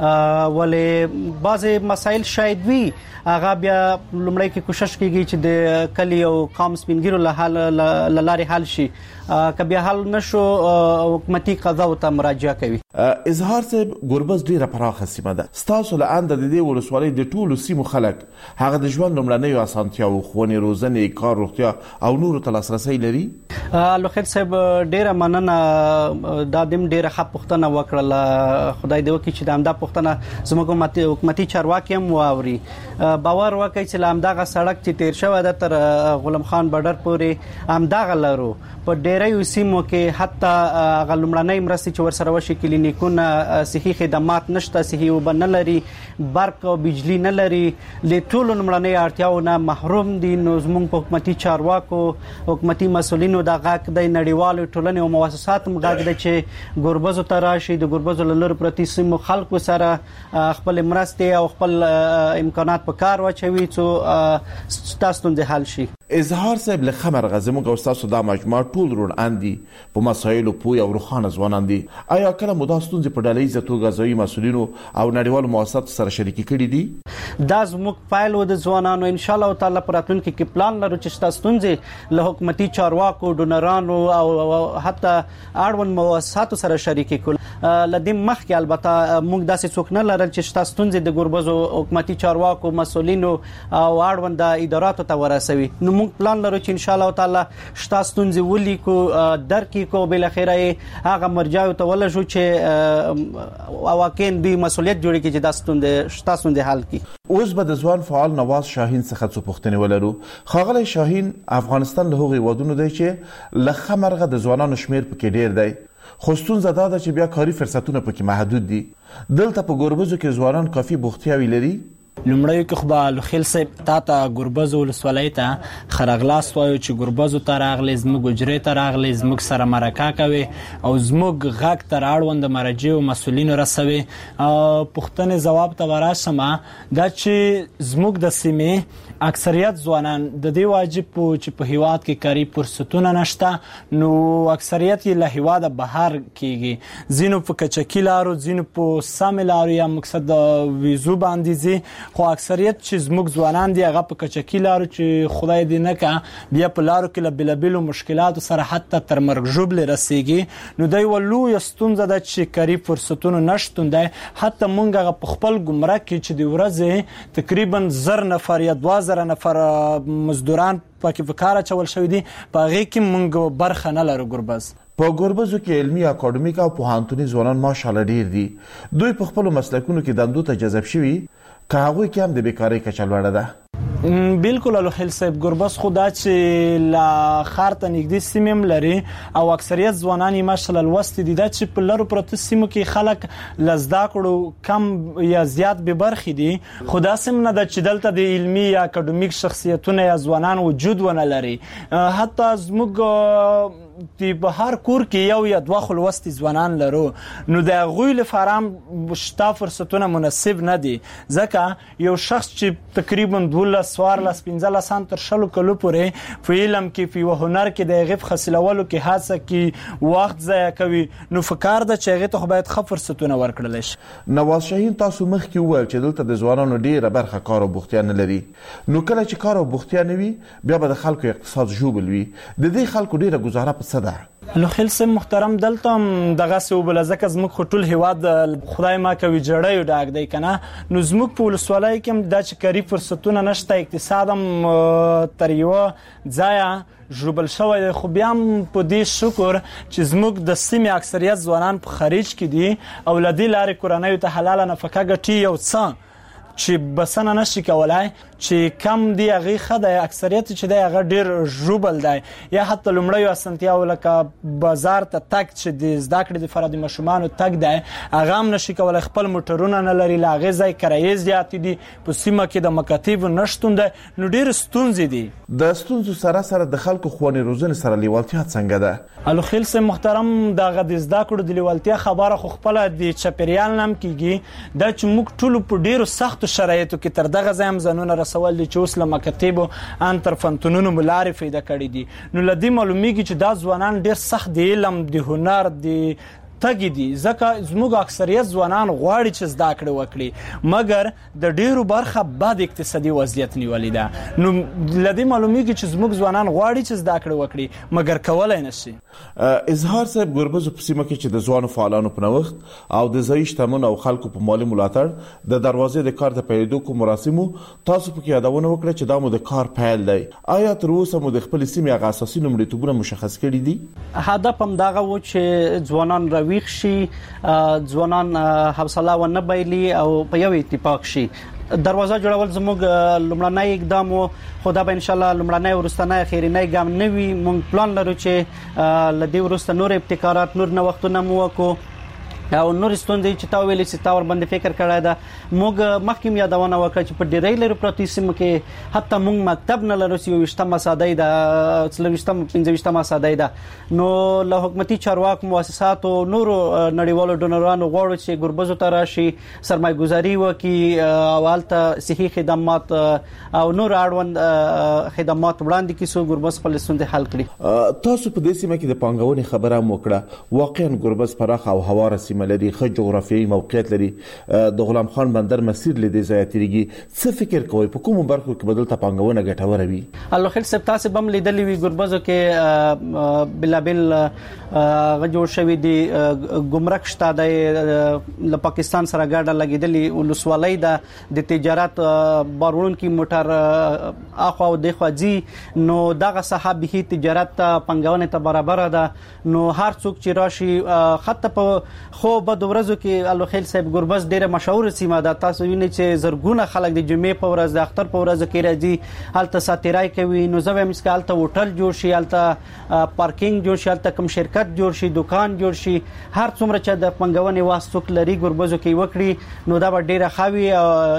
ولې بعضې مسایل شاید وي هغه بیا لومړی کې کوشش کیږي چې د کلی او قام سپینګیرو له حل له لارې حل شي، که بیا حل نشو حکومتي قضاو ته مراجعه کوي. اظهار صاحب ګربز ډیره پراخه سیمه ده. ستاسو له اند د دې ولسوالۍ د ټولو سیمو خلک هغه د ژوند لومړنیو اسانتیاو، ښوونې، روزنې، کار، روغتیا او نورو ته لاسرسی لري؟ لوخیل صاحب ډیره مننه، دا دیم ډیره ښه پوښتنه وکړله. خدای دې وکړي چې د همدا پوښتنه زموږ حکومتي چارواکي هم واوري. باور وکړئ چې له همدغه سړک چې تیر شوی ده تر غلام خان بډر پورې همدغه لرو. په ډیرو سیمو کې حتی هغه لومړنۍ مرستې چې ورسره وشي کلینیکونه، صحي خدمات نشته، صحي اوبه نه لري، برق او بجلی نه لري، له ټولو لومړنۍ اړتیاو نه محروم دي. نو زموږ په حکومتي چارواکو، حکومتي مسولینو د غاک د نړیوالو ټولنې او مؤسساتو غاک د چې ګربزو ته راشي، د ګربزو له لوري پرتی سیمو خلکو سره خپل مرستې او خپل امکانات په کار واچوي چې تاسو ته حل شي. اظهار صاحب له خمر غزمو او تاسو د مجموعه ټول رون اندي په مسایلو پوی او روخانه ځوانان دي. آیا کله مو دا ستونزې په ډلې عزت او غزوي مسولینو او نړیوالو مؤسساتو سره شریک کړي دي؟ دا زموږ فایل و د ځوانانو ان شاء الله تعالی پر راتلونکي کې پلان لرو چې تاسو ستونزې له حکومتي چارواکو، ډونرانو او حتی اړوند مؤسساتو سره شریک کړو. لدې مخکې البته موږ داسې څوک نه لرل چې تاسو ستونزې د ګربزو حکومتي چارواکو، مسولینو او اړوند اداراتو ته ورسوي. نو موږ پلان لرو چې ان شاء الله تعالی تاسو ستونزې ولیکو، درکې کو، بل اخره هغه مرجع ته ولجو چې واقعین دوی مسولیت جوړي کې چې تاسو ستونزې تاسو ستونزې حل کړي. اوس به د ځوان فعال نواز شاهین څخه څه پوښتنې ولرو. خاغلی شاهین، افغانستان له هغو ودونو دی چې لخه مرغه د ځوانانو شمیر پکې ډیر دی، خو ستونزه دا ده چې بیا کاري فرصتونه پکې محدود دي. دلته په ګربزو کې ځوانان کافي بوختیاوي لري؟ لمړی کې خو به لوخیل صاحب تا ته ګربز ولسوالۍ ته خرغلاس وایو چې ګربزو ته راغلی زموږ حجرې ته راغلی زموږ سره مرکه کوي او زموږ غږ ته راړوند مرجع او مسؤلینو رسوي. پوښتنې ځواب ته ورشم دا چې زموږ د سیمې اکثریت ځوانان د دې واجب چې په هیواد کې کاري فرصتونه نشته نو اکثریت یې له هیواده بهر کیږي، ځینو په کچکي لارو ځینو په سمې لارو یا مقصد ویزو باندې ځي، خو اکثریت چې زموږ ځوانان دي هغه په کچکي لارو چې خدای دې نه کا بیا په لارو کې له بېلابېلو مشکلاتو سره حتی تر مرګ ژوبلې رسیږي. نو دا یوه لویه ستونزه ده چې کاري فرصتونو نشتون دی. حتی موږ هغه په خپل ګمرک کې چې د ورځې تقریبا زر نفر یا دوه زره نفر مزدوران پکې په کار اچول شوي دي، په هغې کې موږ برخه نه لرو. ګربز په ګربزو کې علمي اکاډمیک او پوهنتوني ځوانان ماشاءالله ډیر دي. دوی په خپلو مسلکونو کې دندو ته جذب شوي که هغوی کې هم د بیکارۍ کچه لوړه ده. بالکل الوخیل صاحب ګربز خدا چې لا خار ته نږدې سیمې هم لري او اکثریت ځوانان یې ماشاءالله لوستي دي. دا چې په لرو پرتو سیمو کې خلک له زده کړو کم یا زیات بې برخې دي، خو داسې هم نه ده چې دلته د علمي یا اکاډمیک شخصیتونه یا ځوانان وجود ونه لري. حتی زموږ د بهر کور کې یو یا دوه خو لوستي ځوانان لرو، نو د هغوی لپاره هم شته فرصتونه مناسب نه دي. ځکه یو شخص چې تقریبا دولس څوارلس پنځلس ان تر شلو کلو پورې په علم کې په یوه هنر کې د هغې په حاصلولو کې هڅه کوي، وخت ضایع کوي، نو فکر ده چې هغې ته خو باید ښه فرصتونه ورکړلی شي. نواز شاهین تاسو مخکې وویل چې دلته د ځوانانو ډیره برخه کار او بوختیا نه لري، نو کله چې کار او بوختیا نه وي بیا به د خلکو اقتصاد ژوبل وي. د دې خلکو ډیره ګزاره په څه ده؟ لوخیل صاحب محترم دلته هم دغسې وبله، ځکه زموږ خو ټول هېواد خدای ما کوي جړیو ډک دی که نه، نو زموږ په ولسوالۍ کې هم دا چې کاري فرصتونه نشته، اقتصاد هم تر یوه ځایه ژوبل شوی دی. خو بیا هم په دې شکر چې زموږ د سیمې اکثریت ځوانان په خارج کې دي او له دې لارې کورنیو ته حلاله نفقه ګټي. یو څه چې بسنه نشي کولای چې کم دی هغې ښه دی، اکثریت چې دی هغه ډېر ژوبل دی. یا حتی لومړیو اسانتیاو لکه بازار ته تګ چې د زده کړې دپاره د ماشومانو تګ دی هغه هم نشي کولای، خپل موټرونه نه لري، له هغې ځای کرایې زیاتې دي، په سیمه کې د مکاتبو نشتون دی، نو ډېرې ستونزې دي. د ستونزو سره سره د خلکو ښوونې روزنې سره لیوالتیا څنګه ده؟ الوخیل صاحب محترم دغه د زده کړو د لیوالتیا خبره خو خپله د چاپېریال نه هم کېږي. دا چې موږ ټولو په ډېرو سختو شرایطو کې تر دغه ځای هم ځانونه رسول دي چې اوس له مکاتبو ان تر فنتونونو مو لارې پیدا کړي دي. نو له دې معلومیږي چې دا ځوانان ډېر سخت د علم د هنر د تګي دي، ځکه زموږ اکثریت ځوانان غواړي چې زده کړې وکړي، مګر د ډیرو برخه بد اقتصادي وضعیت نیولې ده. نو له دې معلومیږي چې زموږ ځوانان غواړي چې زده کړې وکړي مګر کولای نشي. اظهار صاحب ګربزو په سیمه کې چې د ځوانو فعالانو په نوښت او د ځایي شتمنو او خلکو په مالي ملاتړ د دروازې د کار د پیلېدو کوم مراسمو تاسو پکې یادونه وکړه چې دا مو د کار پیل دی. آیا تر اوسه مو د خپلې سیمې هغه اساسي لومړیتوبونه مشخص کړي دي؟ هدف همدغه و چې ځوانان ویښ شي، ځوانان حوصله ونه بایلي او په یو اتفاق شي. دروازه جوړول زموږ لومړنی اقدام و، خو دا به انشاءالله لومړنی وروستنی خیرنی ګام نه وي. موږ پلان لرو چې له دې وروسته نور ابتکارات نور نوښتونه مو وکړو او نور ستوندې چې تا ویلې چې تا ور باندې فکر کړی ده. موږ مخکې یادونه وکړه چې په ډېرۍ لرو پرتو سیمو کې حتی موږ مکتب نه لرو چې یوویشتمه سادۍ ده، څلوېښتمه پنځه ویشتمه سادۍ ده. نو له حکومتي چارواکو مؤسساتو نورو نړیوالو ډونرانو غواړو چې ګربزو ته راشي، سرمایه ګزاري وکړي او هلته صحي خدمات او نور اړوند خدمات وړاندې کړي څو ګربز خپلې ستونزې حل کړي. تاسو په دې سیمه کې د پانګونې خبره هم وکړه. واقعا ګربز پراخه او هواره سیمه لري، ښه جغرافیایي موقعیت لري، د غلام خان بندر مسیر له دې ځایه تېرېږي. څه فکر کوئ په کومو برخو کې به دلته پانګونه ګټوره وي؟ الوخیل صاحب تاسې به هم لیدلي وي ګربزو کې بېلابېل هغه جوړ شوي دي، ګمرک شته دی، له پاکستان سره ګاډه لګېدلې، ولسوالۍ ده، د تجارت بار وړونکي موټر اخوا او دېخوا ځي، نو دغه ساحه بهي تجارت ته پانګونې ته برابره ده. نو هر څوک چې راشي حتی په خو خو په دورزو کې الوخیل صاحب ګربز ډیره مشهور سیمه ده. تاسو وینئ چې زرګونه خلک د جمعې په ورځ د اختر په ورځ کې راځي، هلته ساتیرای کوي. نو زه وایم چې هلته هوټل جوړ شي، هلته پارکینګ جوړ شي، هلته کوم شرکت جوړ شي، دکان جوړ شي، هر څومره چې د پنګونې واسطوک لري ګربزو کې وکړي نو دا به ډیره خاوي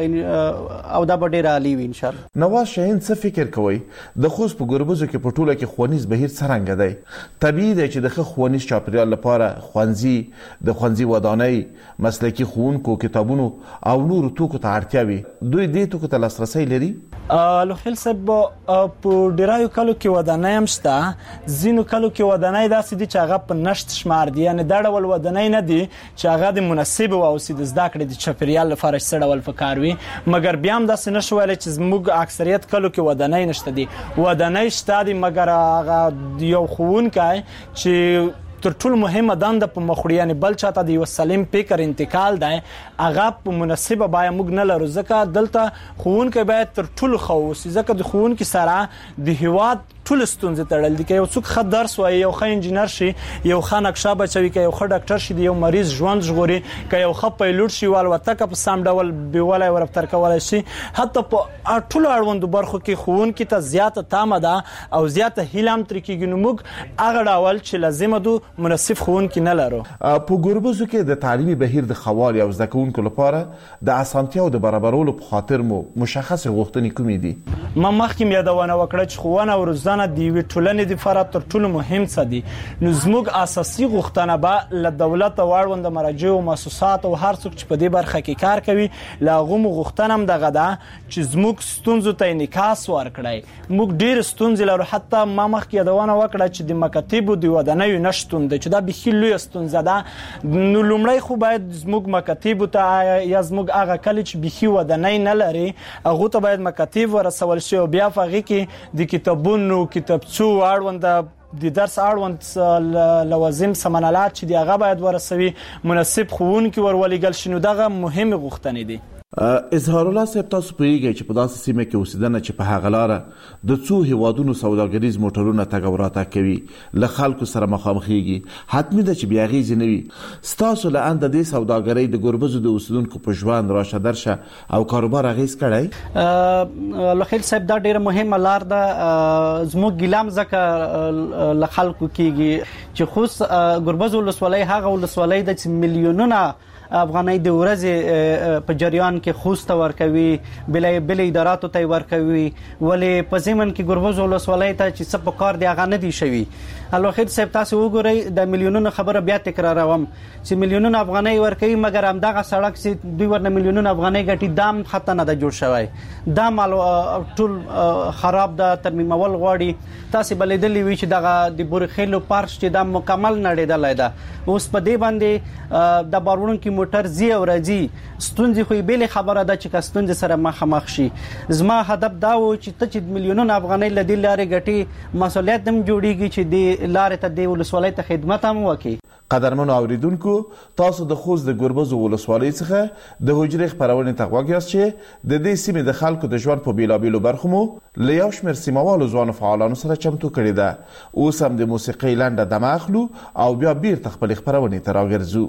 او دا به ډیره عالی وي ان شاء الله. نواز شاهین څه فکر کوي د خوست په ګربزو کې په ټوله کې ښوونیز بهیر څرنګه دی؟ طبیعي دی چې د ښه ښوونیز چاپیریال لپاره ښوونځي د ښوونځي ودانۍ، مسلکي ښوونکو، کتابونو او نورو توکو ته اړتیا وي. دوی دې توکو ته لاسرسی لري؟ لوخیل صاحب په ډیرایو کلو کې ودانۍ هم شته، ځینو کلو کې ودانۍ داسې دي چې هغه په نشت شمار دي، یعنې دا ډول ودانۍ نه دي چې هغه د مناسب واوسي د زده کړې د چاپیریال لپاره چې څه ډول پکار وي. مګر بیا هم داسې نشو ویلی چې زموږ اکثریت کلو کې ودانۍ نشته دي. ودانۍ شته دي مګر هغه یو ښوونکی چې تر ټولو مهمه دنده په مخ وړي، یعنې بل چاته د یو سالم فکر انتقال دی، هغه په مناسبه بیه موږ نه لرو. ځکه دلته ښوونکی باید تر ټولو ښه واوسي، ځکه د ښوونکي سره د هیواد ټول ستونزې تړل دي. که یو څوک ښه درس وایي، یو ښه انجینر شي، یو ښه نقشه بچوي، که یو ښه ډاکټر شي د یو مریض ژوند ژغوري، که یو ښه پیلوټ شي والوتکه په سم ډول بیولی ورفتر کولی شي. حتی په ټولو اړوندو برخو کې ښوونکي ته زیاته تامه ده او زیاته هیله هم ترې کېږي. نو موږ هغه ډول چې لازمه دو مناسب ښوونکي نه لرو. په ګربزو کې د تعلیمي بهیر د ښه والي او زده کوونکو لپاره د اسانتیاو د برابرولو په خاطر مو مشخصې غوښتنې کومې دي؟ ما مخکې م یادونه وکړه چې ښوونه او روزنه د یوې ټولنې دپاره تر ټولو مهم څه دي. نو زموږ اساسي غوښتنه به له دولت او اړونده مراجعو او مؤسسات او هر څوک چې په دې برخه کې کار کوي له هغو مو غوښتنه هم دغه ده چې زموږ ستونزو ته انعکاس ورکړی. موږ ډېرې ستونزې لرو، حتی ما مخکې یادونه وکړه چې د مکاتبو د ودانیو نه شتون دی چې دا بیخي لویه ستونزه ده. نو لومړی خو باید زموږ مکاتبو ته یا زموږ هغه کلي چې بیخي ودانۍ نه لري هغو ته باید مکاتب ورسول شي او بیا په هغې کې د کتابونو، کتابچو اړونده د درس اړوند لوازم سمنالات چې دی هغه باید ورسوي، مناسب ښوونکي ورولېږل شي. نو دغه مهمې غوښتنې دي. اظهار الله صاحب، تاسو پوهیږئ چې په داسې سیمه کې اوسېدنه چې په هغه لاره د څو هیوادونو سوداګریز موټرونه تګ او راتګ کوي، له خلکو سره مخامخېږي، حتمي ده چې بې اغېزې نه وي. ستاسو له انده دې سوداګرۍ د ګربزو د اوسېدونکو په ژوند راشه درشه او کاروبار اغېز کړی؟ لوخیل صاحب، دا ډېره مهمه لار ده. زموږ ګیله ځکه له خلکو کېږي چې خوست ګربز ولسوالۍ هغه ولسوالۍ ده چې میلیونونه افغانۍ د ورځې په جریان کې خوست ته ورکوي، بلې بلې اداراتو ته ورکوي، ولې په ضمن کې ګربز ولسوالۍ ته چې څه په کار دی هغه نه دی شوي. الوخیل صاحب، تاسو وګورئ د میلیونونو خبره بیا تکراروم چې میلیونونه افغانۍ ورکوي مګر همدغه سړک چې دوی ورنه میلیونونه افغانۍ ګټي دا هم حتی نه ده جوړ شوی. دا مال ټول خراب ده، ترمیمول غواړي. تاسې به لیدلي وي چې دغه د بورخیلو پارک چې دا مکمل نړېدلی ده. اوس په دې باندې د بار وړونکي موټر زی او راځي، ستونزې خو یې بېلې خبره ده چې که ستونزې سره مخامخ شي. زما هدف دا و چې ته چې میلیونونه افغانۍ له دې لارې ګټي، مسؤلیت هم جوړېږي چې دې لارې ته دې ولسوالۍ ته خدمت هم وکړي. قدرمنو اوریدونکو، تاسو د خوست د ګربز ولسوالۍ څخه د حجرې خبرونې ته غوږ یاست چې د دې سیمې د خلکو د ژوند په بیلابیلو برخو مو له یو شمېر سیمهوالو ځوانو فعالانو سره چمتو کړې ده. اوس هم د موسیقۍ لنډه دمه اخلو او بیا بیرته خپلې خپرونې ته راګرځو.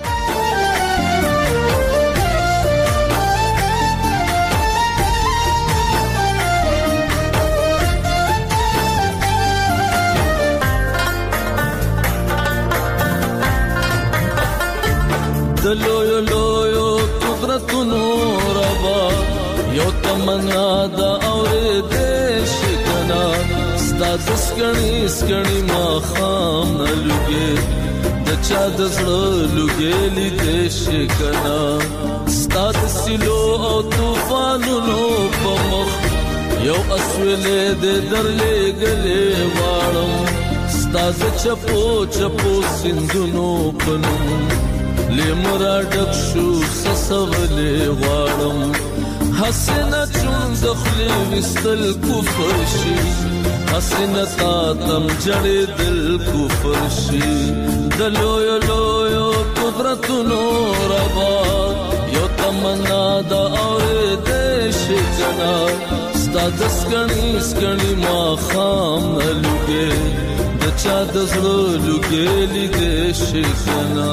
د لویو لویو قدرتونو ربا یو تمنا دا اورېدې شي کنه، ستا د سکڼي سکڼي ماښام نه لوګې د چا د زړه لوګې لیدې شي کنه. ستا د سیلو او طوفانونو په مخ یو اسویلې د درلېږلې غواړم، ستا د چپو چپو سیندونو په نوم لیمرا ډک شو سسولې غواړم. حسنه چون دخلی وستل کفر شي، حسنه تا تم جړې دل کفر شي. د لویو لویو قدرتونو ربا یو تمنا دا اورېدې شي کنه، ستا د سکڼي سکڼي ماښام نه لوګې د چا د زړه لګېلې دې شکنا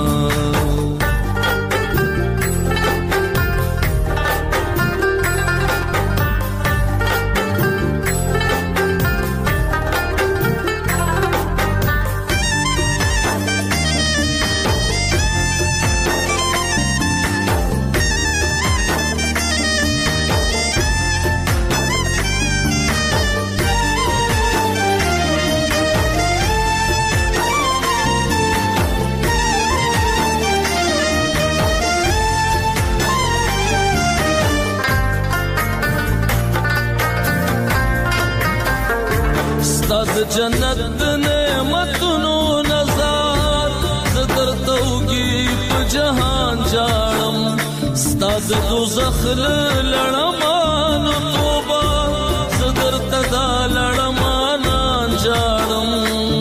جنت نعمتونو نظر زدر توگی په جهان جاړم ستاد دوزخ لړمانو توبه زدر تدا لړمان جاړم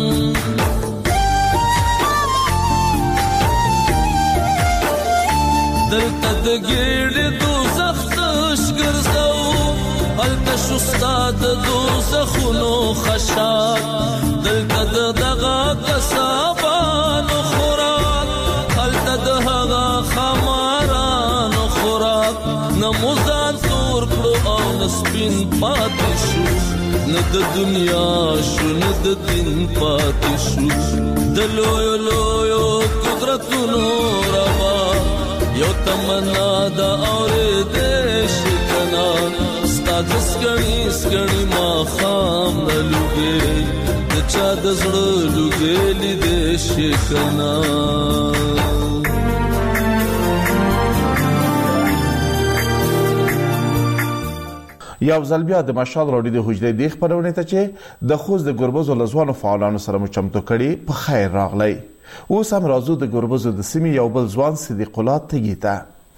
درته د ګېډ دوزخ تشګرځو هلته شو استاد دوزخونو خشاک دلته دغه کسابانو خوراک هلته د هغه خمارانو خوراک نه موزان تور کړو او نه سپین پاتې شو نه د دنیا شو نه د دین پاتې شو د لویو لویو قدرتونو روا یو تمنا دا اورېدې شکنا ستاد سکړی سکړی ما خام لوګي د چا د زړه لوګي دې شکنا یو ځل بیا د مشال راډیو د حجرې د خبرونه ته چې د خوست د ګربز ولزوانو فعالانو سره مو چمتو کړي په خیر راغلی. اوس هم راځو د ګربزو د سیمې یو بل ځوان صدیق الله تږي ته.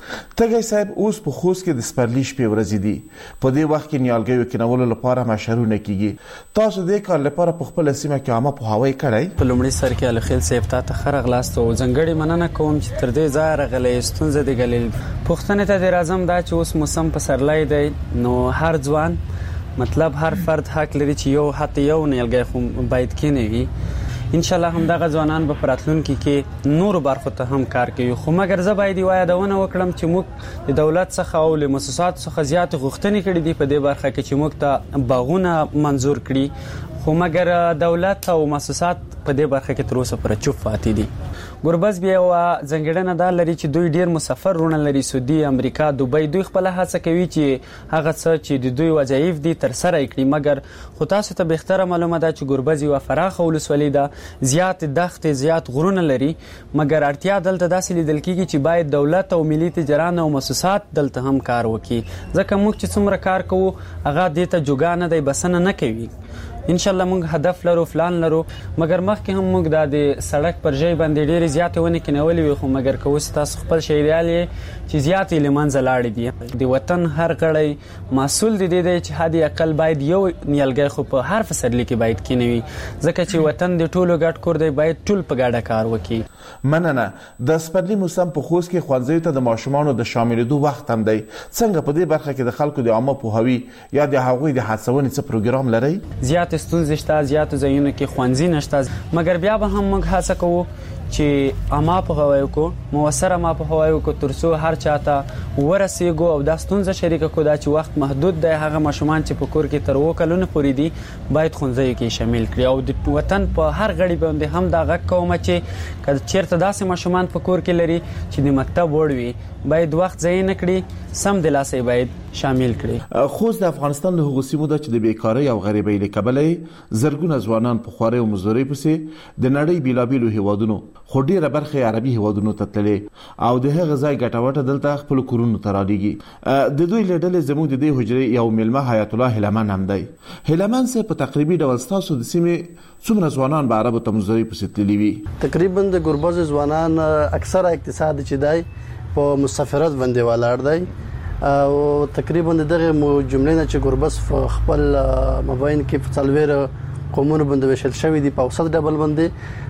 تږي صاحب اوس په خوست کې د سپرلی شپې ورځې دي. په دې وخت کې نیالګیو کینولو لپاره مشرونه کیږي. تاسو د کار لپاره په خپل سیمه کې عامه پوهاوی کړئ؟ په لومړي سر کې الخیل صاحب ته خره غلاست او ځنګړي مننه کوم چې تر دې ځای راغلې ستونزه دی ګلیل. پښتنه ته د اعظم دا چې اوس موسم په سرلای دی نو هر ځوان مطلب هر فرد حق لري چې یو حتی یو نیالګي خو باید کینوي. ان شاء الله هم دغه ځوانان به پراتلونکي کې نور برخو ته هم کار کوي. خو مګر زه باید یو یادونه وکړم چې موږ د دولت څخه او له مؤسسات څخه زیات غوښتنې کړې دي په دې برخه کې چې موږ ته باغونه منزور کړي. خو مګر دولت او مؤسسات په دې برخه کې تر اوسه پر چوپ پاتې دي. ګربز بیا و ځنګړنه دا لري چې دوی ډیر مسافر رونه لري. سعودي، امریکا، دوبۍ دوی خپل هڅه کوي چې هغه څه چې د دوی وظایف دي تر سره کړي. مګر خو تاسو ته بهتره معلومه ده چې ګربز یو فراخه ولسوالي ده، زیات دښت، زیات غرونه لري. مګر اړتیا دلته داسې لیدل کیږي چې باید دولت او ملي تجاران او مؤسسات دلته هم کار وکړي. ځکه موږ چې څومره کار کوو هغه دې ته جوګا نه دی، بسنه نه کوي. ان شاء الله موږ هدف لرو، پلان لرو. مګر مخکې هم موږ د سړک پر ځای باندې ډېر زیات ونې کینولې وي. خو مګر کوس تاسو خپل شهریال چې زیات لمنځه لاړې دي. د وطن هر غړی مسؤل دی دی چې هدي اقل باید یو نیالګي خو په هر فصل کې باید کینوي. ځکه چې وطن د ټولو ګډ کور دی، باید ټول په ګډه کار وکړي. مننه. د سپرلی موسم په خوست کې خوانځي ته د ماشومانو د شاملېدو وخت هم دی. څنګه په دې برخه کې د خلکو د عامه پوهاوی یا د هغوی د هڅونې څه پروګرام لري؟ زیات ستونزې شته، زیات ځایونو کې خوانځي نشته. مګر بیا به هم موږ هڅه کوو چې اما په هوایو کو موثر اما په هوایو کو ترڅو هر چاته ورسېګو او د ستونزې شریک کو دا چې وخت محدود دی. هغه ماشومان چې په کور کې تر وو کلونه پورې دي باید خونځي کې شامل کړي. او د وطن په هر غړي باندې هم دا غږ کوم چې کله چیرته داسې ماشومان په کور کې لري چې د مکتب وړوي باید وخت ضایع نه کړي، سم د لاسه باید شامل کړي. خوست د افغانستان له هغو سیمو ده چې د بیکارۍ او غریبۍ له کبله زرګونه ځوانان په خوارۍ او مزدورۍ پسې د نړۍ بیلابیلو هیوادونو خو ډیره برخه عربي هیوادونو ته تللي او د هغه ځای ګټوټه دلته خپل کورونو ته رالیږي. د دوی له ډلې زموږ د دې حجرې یو ملمه حیات الله هلمن هم دی. هلمن سه په تقریبي ډول ستاسو د سیمې څومره ځوانان به عربو ته مزدورۍ پسې تللي وي؟ تقریبا د ګربز ځوانان اکثره اقتصاد چې دی په مسافرت باندې ولاړ دی او تقریبا دغه جملې نه چې ګربز خپل مباین کې په څلوير قومونو باندې وشل شوی دی په اوسط ډبل باندې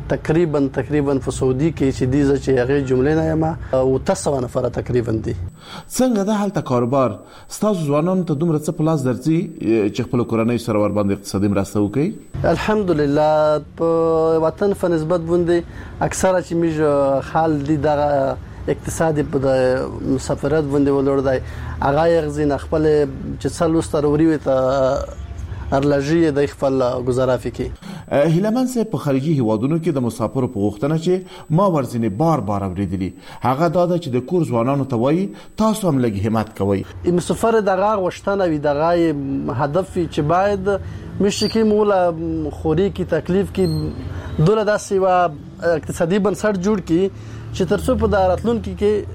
تقریبا تقریبا په سعودي کې چې دیزه چې هغه جملې نه یم او تاسو نفر تقریبا دي. څنګه د حالت کاروبار ستاسو ځوانانو ته دومره څه پلاس درځي چې خپل کورنۍ سره ور باندې اقتصادي مرسته وکړي؟ الحمدلله په وطن په نسبت باندې اکثره چې میج حال دي د اقتصادي په مسافرت باندې ولور دی هغه یغزین خپل چې څلور ستوري ته ارلاجی د خپل گزارافي کې هیلمن سه په خارجي هیوادونو کې د مسافرو په غوښتنه چې ما ورځنی بار بار اوریدلی هغه دا چې د کور ځوانانو ته وایي تاسو هم لګي همت کوئ. مسافر دغه غوښتنه وي دغه هدف چې باید مشکې مولا خوري کې تکلیف کې دوله داسې و اقتصادي بنسټ جوړ کی چې ترڅو په دارتلونکو کې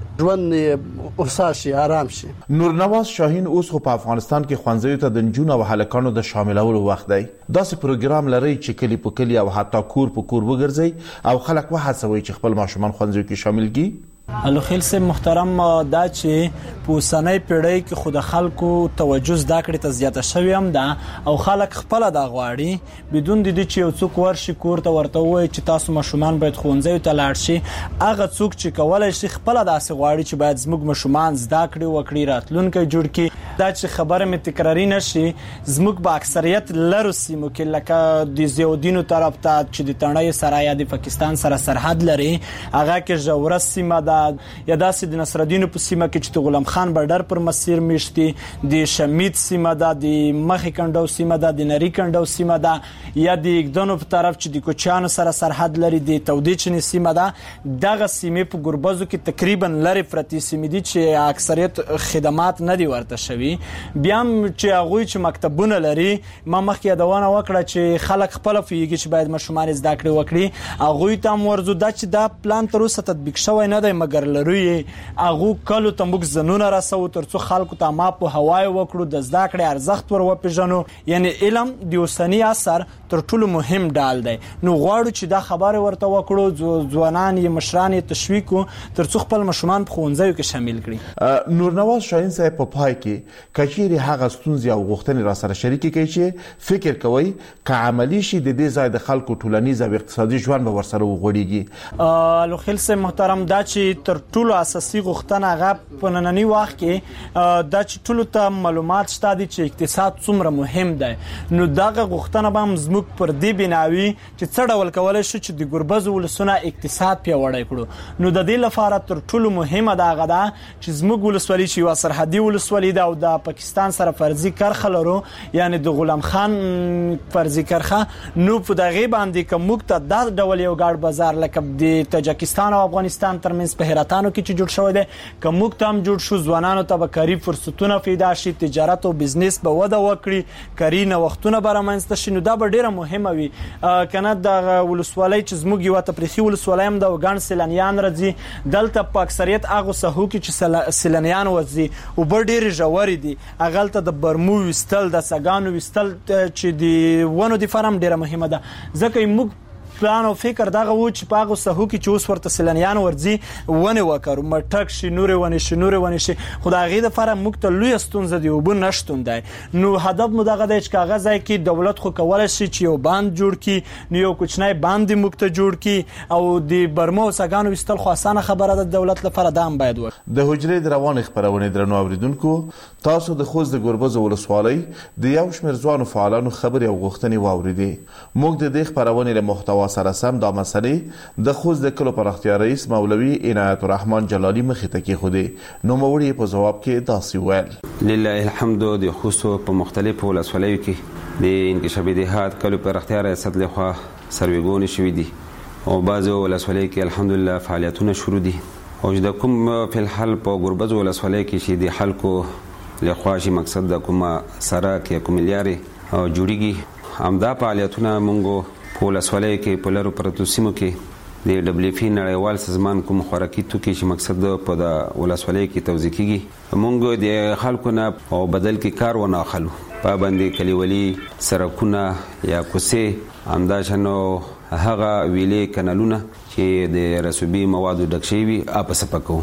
ژوند اوساشي آرام شي. نور نواز شاهین اوس په افغانستان کې خوانځیو ته د نجونو او هلکانو د شاملولو وخت دی. داسې پروګرام لري چې کلی په کلی او حتی کور په کور وګرځي او خلک وهڅوي چې خپل ماشومان خوانځیو کې شامل کړي. الوخیل سه محترم دا چې په سنۍ پیړۍ کې خود خلکو توجه زده کړې ته زیاته شوی هم ده او خلک خپل د غواړي بدون د دې چې یو څوک ورشي کور ته ورته وایي چې تاسو ماشومان باید خوندې ته لاړ شي. هغه څوک چې کولای شي خپل داسې غواړي چې باید زموږ ماشومان زده کړي وکړي راتلونکي جوړ کړي. دا چې خبره مې تکراری نشي زموږ په اکثریت لرو سیمو کې لکه د زیودینو طرف ته چې د تڼۍ سره یا د پاکستان سره سرحد لري هغه کې جوړه سیمه ده یا داسې د نصرالدین په سیمه کې چې د غلام خان بردر پر مسیر میشتي د شمید سیمه ده د مخې کندو سیمه ده د نری کندو سیمه ده یا د اګدنو په طرف چې د کوچانو سره سرحد لري د تودیچنی سیمه ده. دغه سیمه په ګربزو کې تقریبا لری فرتی سیمه دي چې اکثریت خدمات نه دی ورته شوی. بیا چې هغه چې مکتبونه لري ما مخکې یادونه وکړه چې خلک خپل فیږي چې باید مشومان زده کړي وکړي هغه ته مرزو د چې دا پلان تر اوسه تطبیق شوی نه دی مګر لري هغه کلو ته موږ زنونه راسو ترڅو خلکو ته ما په هوای وکړو د زده کړې ارزښت ور وپیژنو. یعنی علم د اوسنی اثر تر ټولو مهم ډال دی. نو غواړو چې دا خبره ورته وکړو ځوانان یې مشران یې تشویق کو ترڅو خپل مشومان په خوندزیو کې شامل کړي. نور نواز شاهین صاحب په پای کې کچيري هغه ستونزې او غوښتنې را سره شریک کړي چې فکر کوي ک عملی شي د دې ځای د خلکو ټولنیز او اقتصادي ژوند به ورسره وغوړيږي. لو خل سه محترم دا چې تر ټولو اساسي غوښتنه هغه په نننی وخت کې دا چې ټولو ته معلومات شته دي چې اقتصاد څومره مهم دی. نو دغه غوښتنه به هم زموږ پر دې بناوي چې څه ډول کولای شو چې د ګربز ولسونه اقتصاد پیاوړی کړو. نو د دې لپاره تر ټولو مهمه دا غدا چې زموږ ولسوالۍ چې وا سرحدي ولسوالۍ ده او د پاکستان سره فرضي کرخه لرو یعنی د غلام خان فرضي کرخه نو په دغه باندې کوم ته د ډول یو ګاډ بازار لکه د تاجکستان او افغانستان ترمنځ په هراتانو کې چې جوړ شوی دی کوم تام جوړ شو ځوانانو ته به کاری فرصتونه پیدا شي تجارت او بزنس به وده وکړي کاری نوښتونه به رامنځته شي. نو دا به ډیره مهمه وي کنه د ولسوالۍ چې زموږ یو تفریحي ولسوالۍ هم د وګان سیلانیان راځي دلته په اکثریت هغه سهو کې چې سیلانیان وځي او به ډیر ژورې دي هغه ته د برمو وستل د سګانو وستل چې دی ونه د فرم ډیره مهمه ده ځکه موږ پلان او فکر دغه و چې پاغه سهو کې چې اوس ورته سیلانیان ورځي ونه وکړو مټک شي نور ونه شي نور ونه شي خدای غي د فارم مکته لوی استونزه دی وب نشټون دی. نو هدف مو دغه د کاغذ ځای کې دولت خو کولای شي چې یو باند جوړ کړي نو یو کوچنی باند مکته جوړ کړي او د برمو سګانو وستل خو اسانه خبره د دولت لپاره دام باید و. د حجرې دروان خبرونه درنو اوریدونکو تاسو د خوست د ګربز ولسوالۍ د یو شمېر ځوانو فعالانو خبري او غوښتنې واوریدي. موږ د دې خبرونه له محتوا سره سم دا مسلې د خوست د کلو پراختیا رئیس مولوی عنایت الرحمن جلالی مخې ته کېښودې. نو موري په جواب کې داسې ویل لله الحمد د خوست په مختلفو ولسوالیو کې د انکشافي دهات کلو پراختیا ریاست لخوا سرویګونې شوې دي او بعضو ولسوالیو کې الحمدلله فعالیتونه شروع دي او د کوم په الحال په ګربز ولسوالیو کې چې د خلکو لخوا شي مقصد د کومه سره کې کوم لیاري او جوړیږي همدا فعالیتونه مونږ په ولسوالۍ کې په لرو پرتو سیمو کې د ډبلیو پی نړیوال سازمان کوم خوراکي توکي چې مقصد په د ولسوالۍ کې توزیع کیږي موږ د خلکو نه او بدل کې کار ونه اخلو پابندي کلیوالي سرکونه یا کوڅې همداشانو هغه ویلې کانالونه چې د رسوبي موادو ډک شوي اپ سپکو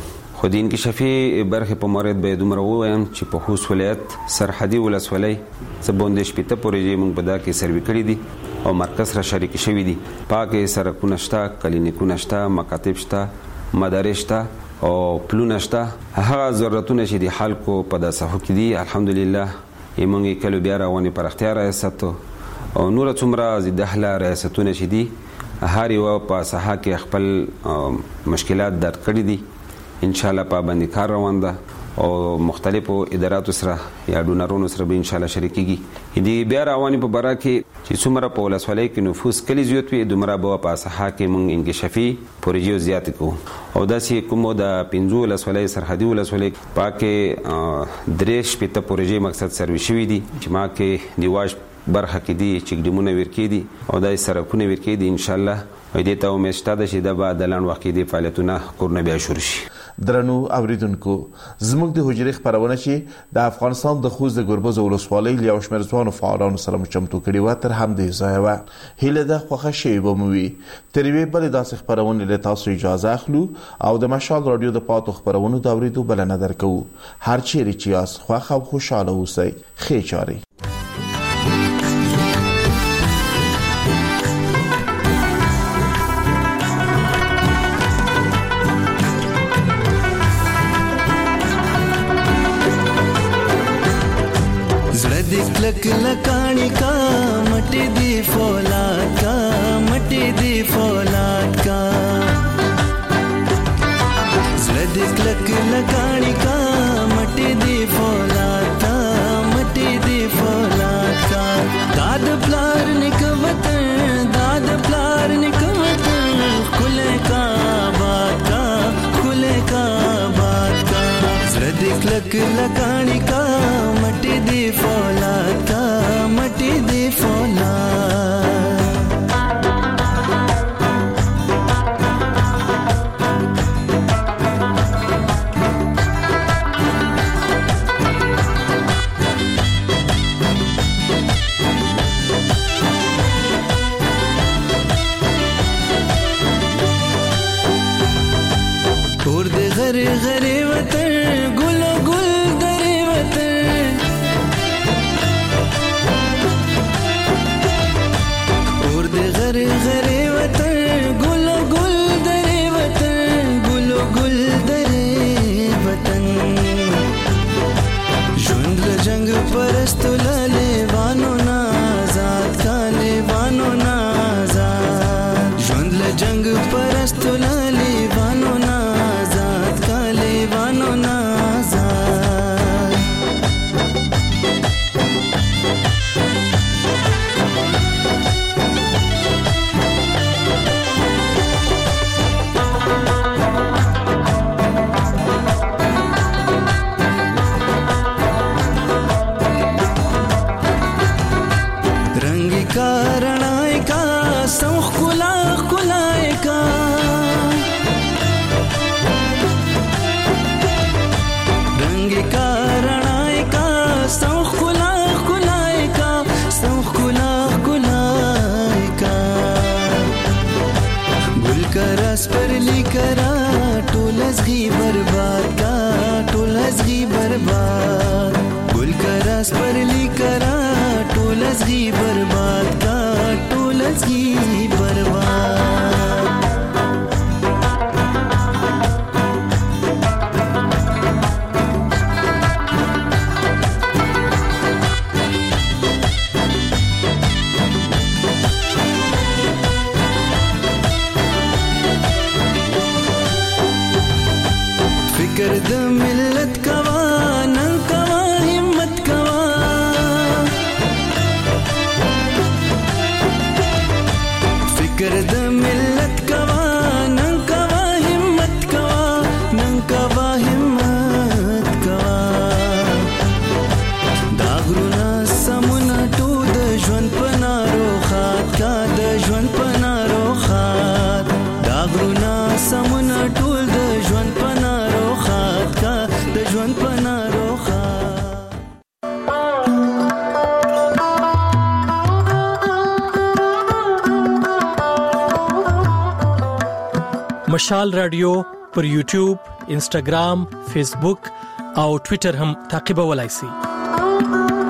خو د انکشافي برخې په مورد به دومره ووایم چې په خوست ولایت سرحدي ولسوالۍ څه باندې شپېته پروژې موږ په دا کې سروي کړي دي او مرکز را شریک شوي دي. پاکې سړکونه شته، کلینیکونه شته، مکاتب شته، مدارس شته او پلونه شته. هغه ضرورتونه چې د خلکو په دا ساحو کې دي الحمدلله یې موږ کلو بیا روانې پراختیا ریاست او نور څومره زیدهله ریاستونه چې دي هر یو په ساحه کې خپل مشکلات درک کړي دي. ان شاء الله پابندي کار روان ده او مختلفو اداراتو سره یا ډونرونو سره به ان شاء الله شریکيږي. دې بیا رواني په برا کې چې څومره په ولسوالۍ کې نفوس کلی زیات وي دومره به په ساحه کې موږ انکشافي پروژې زیات کوو او داسې کومو د پنځو ولسوالۍ سرحدي ولسوالۍ پاکې درېش پته پروژې مقصد سروي شوي دي چې ما کې دیواش برخه کې دي چې ګډمونه ورکې دي او دای سرکونه ورکې دي. ان شاء الله وې دې ته امید شته چې د بعد لاند وخت کې د فعالیتونه کورنه بیا شروع شي. درنو اوریدونکو زموږ د حجرې خبرونه چې د افغانستان د خوست د ګربز ولسوالۍ له یو ځوانو فعالانو سره چمتو کړي و تر هم د ځای و هله د خوښه شی بموي تر وی بل داسې خبرونه له تاسو اجازه اخلو او د مشال رادیو د پاتو خبرونه د اوریدو بل نه درکو. هر چیرې چې یاس خوښ او خوشاله اوسئ. خیر چاري. लक लकानी का मटी दी फौलाद का मटी दी फौलाद का लक लक लकानी का मटी दी फौलाद का मटी दी फौलाद का दाद प्लार निकवत दाद प्लार निकवत खुले का बात का खुले का बात का लक लक लकानी का मटी दी फौलाद का मटी दी फौलाद. और दे घरे घरे वतन गुलो गुल दरे वतन और दे घरे घरे वतन गुलो गुल दरे वतन गुलो गुल दरे वतन जुंद जंग परस्त लाले वानो ना आजाद काले वानो ना आजाद जुंद जंग परस्त लाले वानो ना वानो नाज़ाद रंग का रणाय का सौख कुला कुलाय का का रणाय का सौख कुला कुलाय का सौख कुला कुलाय का गुल का रस पर लिकरा टोलस घी बर्बाद का टोलस घी बर्बाद गुल का रस पर लिकरा टोलस घी बर्बाद का टोलस घी बर्बाद. फिकर द मिल्लत कवा नंग कवा हिम्मत कवा फिकर द मिल्लत कवा नंग कवा हिम्मत कवा नंग कवा हिम्मत कवा दागरुना समुना टू द ژوند पनारो खात का द ژوند पनारो खात दागरुना समुना टू द ژوند पनारो खात का द ژوند पनारो खात. مشال رادیو پر یوټیوب انسټاګرام، فیسبوک او ټوئیټر هم تعقیبولای شئ.